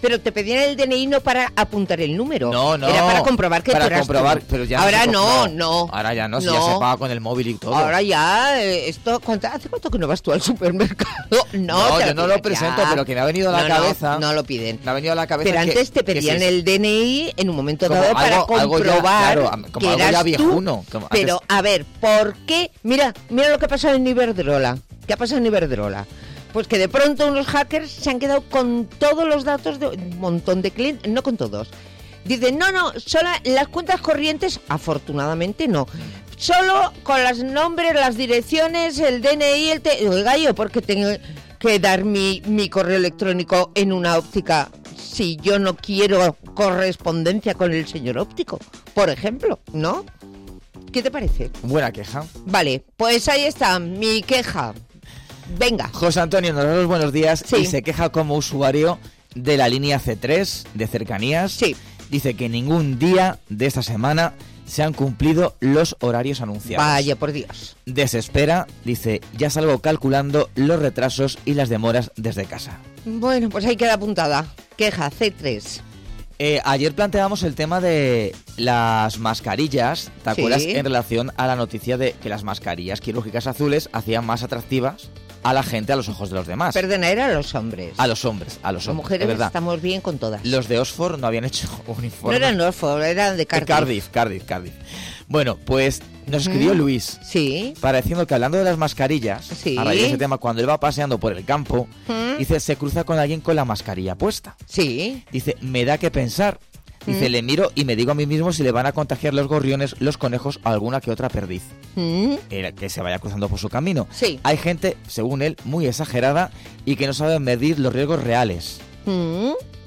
Pero te pedían el D N I no para apuntar el número. No, no. Era para comprobar que para tú eras comprobar, tú. pero ya Ahora se no, co- no. Ahora ya no, si no. ya se paga con el móvil y todo. Ahora ya, eh, esto, ¿cuánto, ¿hace cuánto que no vas tú al supermercado? No, No, te yo no lo piden presento, ya. pero que me ha venido a la No, no, cabeza. No, lo piden. Me ha venido a la cabeza Pero que- antes te que pedían sí. el D N I en un momento Como dado para algo- algo ya, comprobar claro, como que algo ya eras tú. viejuno, como Pero, antes- a ver, ¿por qué? Mira, mira lo que ha pasado en Iberdrola. ¿Qué ha pasado en Iberdrola? Pues que de pronto unos hackers se han quedado con todos los datos de un montón de clientes, no con todos. Dicen, no, no, solo las cuentas corrientes, afortunadamente no. Solo con los nombres, las direcciones, el D N I, el te... Oiga, yo, ¿por qué tengo que dar mi, mi correo electrónico en una óptica si yo no quiero correspondencia con el señor óptico? Por ejemplo, ¿no? ¿Qué te parece? Buena queja. Vale, pues ahí está, mi queja. Venga. José Antonio nos da los buenos días Sí. y se queja como usuario de la línea C tres de cercanías. Sí. Dice que ningún día de esta semana se han cumplido los horarios anunciados. Vaya, por Dios. Desespera, dice, ya salgo calculando los retrasos y las demoras desde casa. Bueno, pues ahí queda apuntada. Queja C tres. Eh, ayer planteábamos el tema de las mascarillas, ¿te acuerdas? Sí. En relación a la noticia de que las mascarillas quirúrgicas azules hacían más atractivas a la gente a los ojos de los demás. Perdona, era a los hombres. A los hombres, a los Las hombres, mujeres de verdad. estamos bien con todas. Los de Oxford no habían hecho un No informe. eran Norfolk, eran de Cardiff. Cardiff, Cardiff, Cardiff. Bueno, pues nos escribió Mm. Luis. Sí. Para diciendo que hablando de las mascarillas, Sí. a raíz de ese tema, cuando él va paseando por el campo, Mm. dice, se cruza con alguien con la mascarilla puesta. Sí. Dice, me da que pensar. Dice, Mm. le miro y me digo a mí mismo si le van a contagiar los gorriones, los conejos o alguna que otra perdiz. Mm. Eh, que se vaya cruzando por su camino. Sí. Hay gente, según él, muy exagerada y que no sabe medir los riesgos reales. Mm.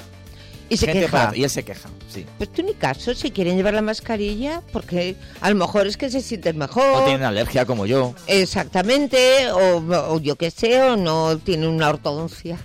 Y se Gente queja. para- Y él se queja, sí. Pues tú ni caso, si quieren llevar la mascarilla, porque a lo mejor es que se sienten mejor. O tienen alergia como yo. Exactamente, o, o yo qué sé, o no tienen una ortodoncia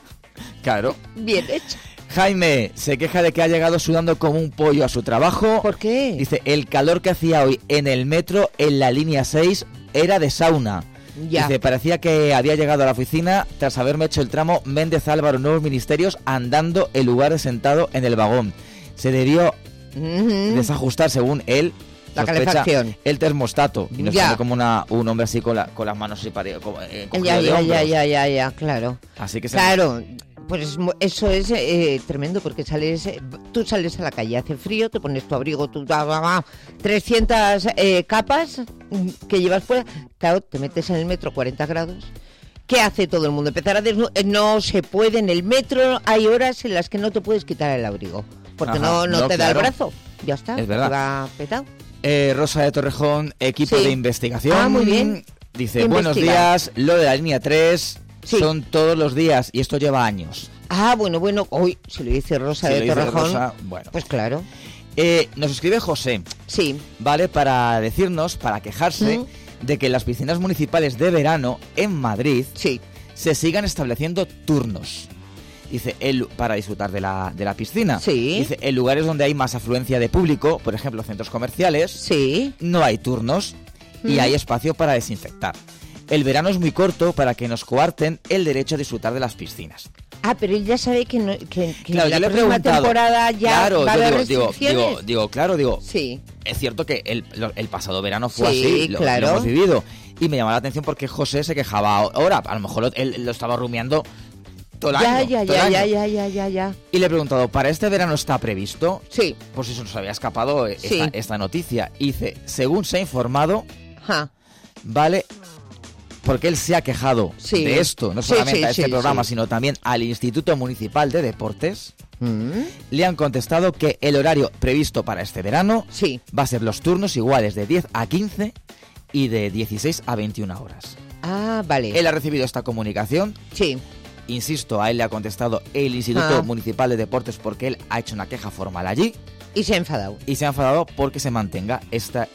Claro. bien hecha. Jaime se queja de que ha llegado sudando como un pollo a su trabajo. ¿Por qué? Dice, el calor que hacía hoy en el metro, en la línea seis, era de sauna. Ya. Dice, parecía que había llegado a la oficina tras haberme hecho el tramo Méndez Álvaro Nuevos Ministerios andando en lugar de sentado en el vagón. Se debió Ujú. desajustar, según él, La sospecha, calefacción. el termostato. Y nos Ya. pone como una, un hombre así con, la, con las manos así para, como, eh, cogido Ya, de ya, ya, hombros. ya, ya, ya, claro. Así que se- Claro, pues es mu- eso es eh, tremendo porque sales, eh, tú sales a la calle, hace frío, te pones tu abrigo, tu ah, ah, ah, trescientas eh, capas mm, que llevas fuera, claro, te metes en el metro cuarenta grados. ¿Qué hace todo el mundo? Empezar a desnu- eh, no se puede en el metro, hay horas en las que no te puedes quitar el abrigo porque Ajá, no, no, no, te da el claro. brazo. Ya está, Es verdad. te va petado. Eh, Rosa de Torrejón, equipo Sí. de investigación. Ah, muy bien. Dice, ¿Qué buenos investiga? días, lo de la línea tres Sí. son todos los días y esto lleva años. Ah, bueno, bueno, hoy si lo dice Rosa Si de lo dice Torrejón, Rosa, bueno. pues claro. Eh, nos escribe José, Sí. ¿vale? Para decirnos, para quejarse Mm. de que en las piscinas municipales de verano en Madrid Sí. se sigan estableciendo turnos. Dice, el, para disfrutar de la, de la piscina. Sí. Dice, en lugares donde hay más afluencia de público, por ejemplo, centros comerciales, Sí. no hay turnos y Mm. hay espacio para desinfectar. El verano es muy corto para que nos coarten el derecho a disfrutar de las piscinas. Ah, pero él ya sabe que, no, que, que Claro, la yo le he próxima preguntado. temporada ya claro, va a yo haber digo, digo, restricciones. digo, digo, claro, digo, Sí. es cierto que el, lo- el pasado verano fue Sí, así, lo, claro. lo hemos vivido. Y me llamó la atención porque José se quejaba ahora, a lo mejor lo- él lo estaba rumiando todo el Ya, año. ya, todo el ya, año. ya, ya, ya, ya, ya. Y le he preguntado, ¿para este verano está previsto? Sí. Por si se nos había escapado eh, Sí. esta, esta noticia. Y dice, según se ha informado, Ja. vale, porque él se ha quejado Sí. de esto, no Sí, solamente sí, a este sí, programa, sí. sino también al Instituto Municipal de Deportes. Mm. Le han contestado que el horario previsto para este verano Sí. va a ser los turnos iguales de diez a quince y de dieciséis a veintiuna horas. Ah, vale. Él ha recibido esta comunicación. Sí. Insisto, a él le ha contestado el Instituto Ah. Municipal de Deportes porque él ha hecho una queja formal allí Y se ha enfadado. y se ha enfadado porque se mantenga esta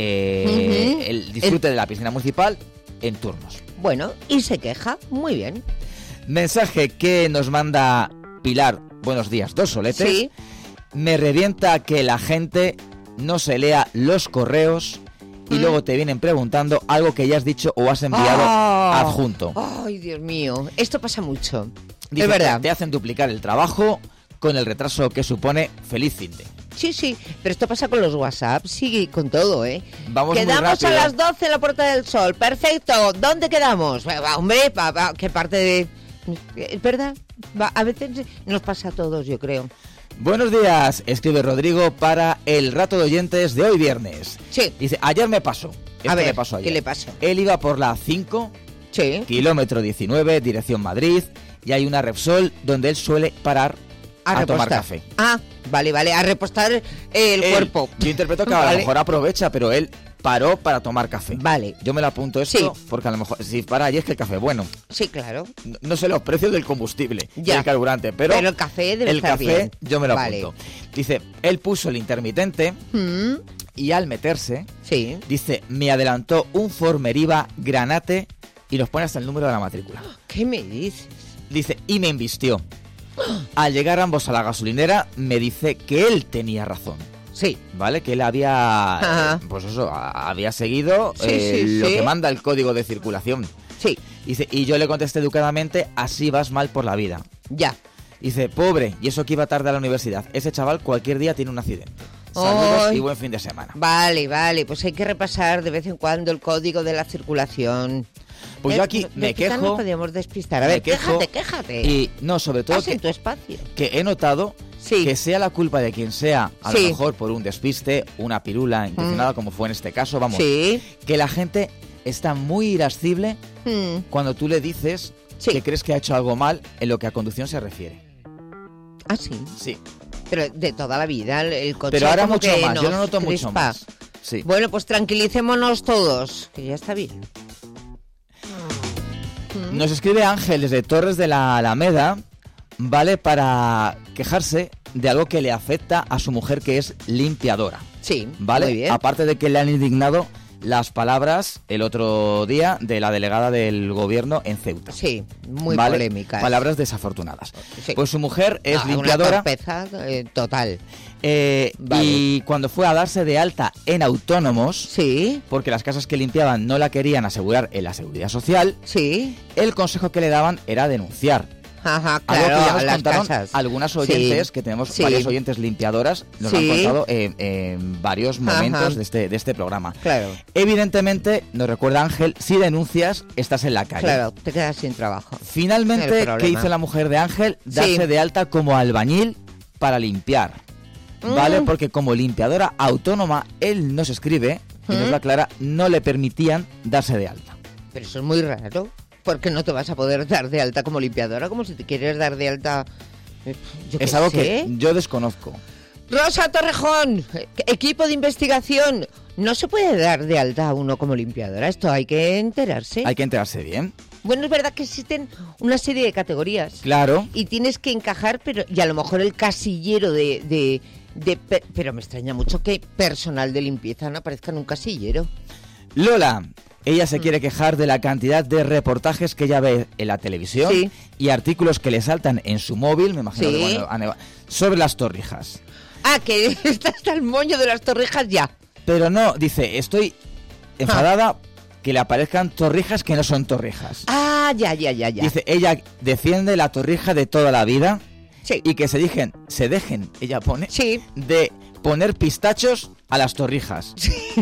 eh, Ujú. el disfrute de la piscina municipal en turnos. Bueno, y se queja. Muy bien. Mensaje que nos manda Pilar. Buenos días, dos soletes. Sí. Me revienta que la gente no se lea los correos y Mm. luego te vienen preguntando algo que ya has dicho o has enviado Ah. adjunto. Ay, Dios mío. Esto pasa mucho. Dice, es verdad. Te hacen duplicar el trabajo con el retraso que supone. Feliz fin de. Sí, sí, pero esto pasa con los WhatsApp, sí, con todo, ¿eh? Vamos Quedamos muy rápido. a las doce en la Puerta del Sol, perfecto. ¿Dónde quedamos? Va, va, hombre, va, va, ¿qué parte de...? ¿Es verdad? Va, a veces nos pasa a todos, yo creo. Buenos días, escribe Rodrigo para el rato de oyentes de hoy viernes. Sí. Dice, ayer me pasó. Esto A ver, le pasó ayer. ¿qué le pasó? Él iba por la cinco, sí. kilómetro diecinueve, dirección Madrid, y hay una Repsol donde él suele parar a, A tomar repostar. café. Ah, vale, vale, a repostar el Él- cuerpo. Yo interpreto que a Vale. lo mejor aprovecha, pero él paró para tomar café. Vale. Yo me lo apunto esto Sí. porque a lo mejor si para allí es que el café, bueno, Sí, claro. no, no sé los precios del combustible, Ya. del carburante, pero, Pero el café debe el estar café bien. yo me lo Vale. apunto. Dice, él puso el intermitente Mm, y al meterse, sí. dice, me adelantó un Ford Meriva Granate y nos pone hasta el número de la matrícula. ¿Qué me dices? Dice, y me embistió. Al llegar ambos a la gasolinera, me dice que él tenía razón. Sí. ¿Vale? Que él había, Ajá. eh, pues eso, a- había seguido Sí, eh, sí, lo sí. que manda el código de circulación. Sí. Dice, y yo le contesté educadamente, así vas mal por la vida. Ya. Dice, pobre, y eso que iba tarde a la universidad. Ese chaval cualquier día tiene un accidente. Saludos Ay. y buen fin de semana. Vale, vale, pues hay que repasar de vez en cuando el código de la circulación. Pues Eh, yo aquí no- me de quizá quejo. nos podíamos despistar. A me ver, quejo, quéjate, quéjate. Y no, sobre todo Haz en que, tu espacio. que he notado Sí. que sea la culpa de quien sea, a Sí. lo mejor por un despiste, una pirula intencionada, como fue en este caso, vamos, Sí. que la gente está muy irascible Mm, cuando tú le dices que crees que ha hecho algo mal en lo que a conducción se refiere. Ah, sí. Sí. Pero de toda la vida, el, el coche Pero ahora como mucho que más, yo nos lo noto mucho crispa. más. Sí. Bueno, pues tranquilicémonos todos, que ya está bien. Mm. Nos escribe Ángel desde Torres de la Alameda, ¿vale? Para quejarse de algo que le afecta a su mujer, que es limpiadora. Sí, ¿Vale? muy bien. Aparte de que le han indignado las palabras el otro día de la delegada del gobierno en Ceuta. Sí, muy ¿Vale? polémicas. Palabras desafortunadas. Sí. Pues su mujer es Ah, limpiadora. Una torpeza eh, total. eh, Vale. Y cuando fue a darse de alta en autónomos, sí, porque las casas que limpiaban no la querían asegurar en la seguridad social, sí, el consejo que le daban era denunciar. Ajá, Algo claro, que ya nos a las contaron casas. algunas oyentes, Sí, que tenemos sí. varias oyentes limpiadoras, nos lo Sí. han contado en, en varios momentos Ajá. de este, de este programa. Claro. Evidentemente, nos recuerda Ángel, si denuncias, estás en la calle. Claro, te quedas sin trabajo. Finalmente, El ¿qué problema. hizo la mujer de Ángel? Darse Sí. de alta como albañil para limpiar. ¿Vale? Mm. Porque como limpiadora autónoma, él nos escribe, y nos Mm. lo aclara, no le permitían darse de alta. Pero eso es muy raro, porque no te vas a poder dar de alta como limpiadora, como si te quieres dar de alta... eh, yo Es qué algo sé. que yo desconozco. Rosa Torrejón, eh, equipo de investigación. No se puede dar de alta a uno como limpiadora, esto hay que enterarse. Hay que enterarse bien. Bueno, es verdad que existen una serie de categorías. Claro. Y tienes que encajar, pero y a lo mejor el casillero de... de, de pe- pero me extraña mucho que personal de limpieza no aparezca en un casillero. Lola, ella Mm. se quiere quejar de la cantidad de reportajes que ella ve en la televisión Sí. y artículos que le saltan en su móvil, me imagino Sí. que cuando han eva- sobre las torrijas. Ah, que está hasta el moño de las torrijas ya. Pero no, dice, estoy Ah. enfadada que le aparezcan torrijas que no son torrijas. Ah, ya, ya, ya, ya. Dice, ella defiende la torrija de toda la vida Sí. y que se dejen, se dejen, ella pone, Sí. de poner pistachos a las torrijas.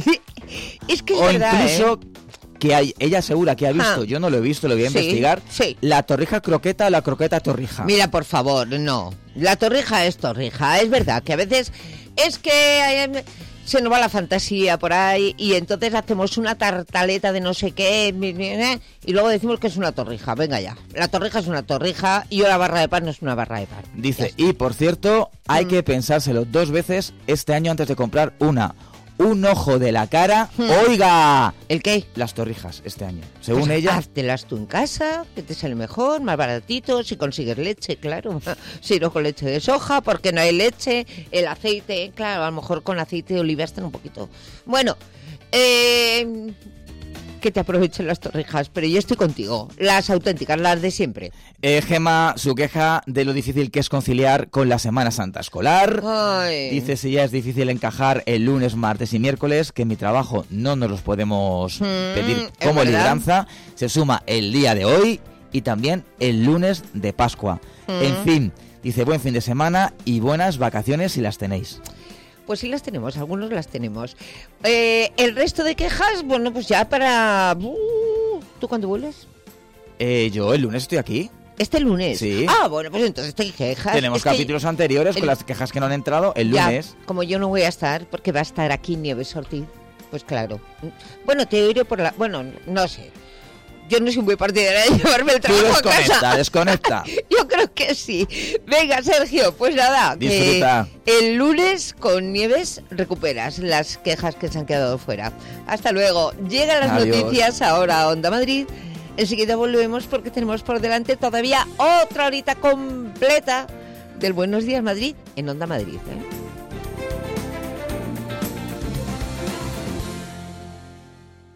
Es que es O verdad, incluso ¿eh? que hay, ella asegura que ha visto, Ah. yo no lo he visto, lo voy a Sí, investigar, sí. la torrija croqueta o la croqueta torrija. Mira, por favor, no. La torrija es torrija. Es verdad que a veces es que eh, se nos va la fantasía por ahí y entonces hacemos una tartaleta de no sé qué eh, y luego decimos que es una torrija. Venga ya. La torrija es una torrija y la barra de pan no es una barra de pan. Dice, y por cierto, hay Mm. que pensárselo dos veces este año antes de comprar una. Un ojo de la cara. Mm. ¡Oiga! ¿El qué? Las torrijas este año. Según Pues ella, háztelas tú en casa, que te sale mejor, más baratito, si consigues leche, claro. Si no con leche de soja, porque no hay leche, el aceite, claro, a lo mejor con aceite de oliva están un poquito... Bueno, eh, que te aprovechen las torrijas, pero yo estoy contigo, las auténticas, las de siempre. eh, Gema, su queja de lo difícil que es conciliar con la Semana Santa escolar. Ay. Dice si ya es difícil encajar el lunes, martes y miércoles, que en mi trabajo no nos los podemos Mm, pedir es como verdad. libranza. Se suma el día de hoy y también el lunes de Pascua. Mm. En fin, Dice, buen fin de semana y buenas vacaciones si las tenéis. Pues sí las tenemos, algunos las tenemos. Eh, el resto de quejas, bueno, pues ya para... Uh, ¿tú cuándo vuelves? Eh, yo el lunes estoy aquí. ¿Este lunes? Sí. Ah, bueno, pues entonces te quejas. Tenemos Es que capítulos anteriores el- con las quejas que no han entrado el ya, lunes. como yo no voy a estar, porque va a estar aquí Nieves Ortiz, pues claro. Bueno, te iré por la... Bueno, no sé. Yo no soy muy partidaria de llevarme el Tú trabajo a desconecta, casa. desconecta. Yo creo que sí. Venga, Sergio, pues nada. que Disfruta. el lunes con Nieves recuperas las quejas que se han quedado fuera. Hasta luego. Llegan las Adiós. noticias ahora a Onda Madrid. Enseguida volvemos porque tenemos por delante todavía otra horita completa del Buenos Días Madrid en Onda Madrid, ¿eh?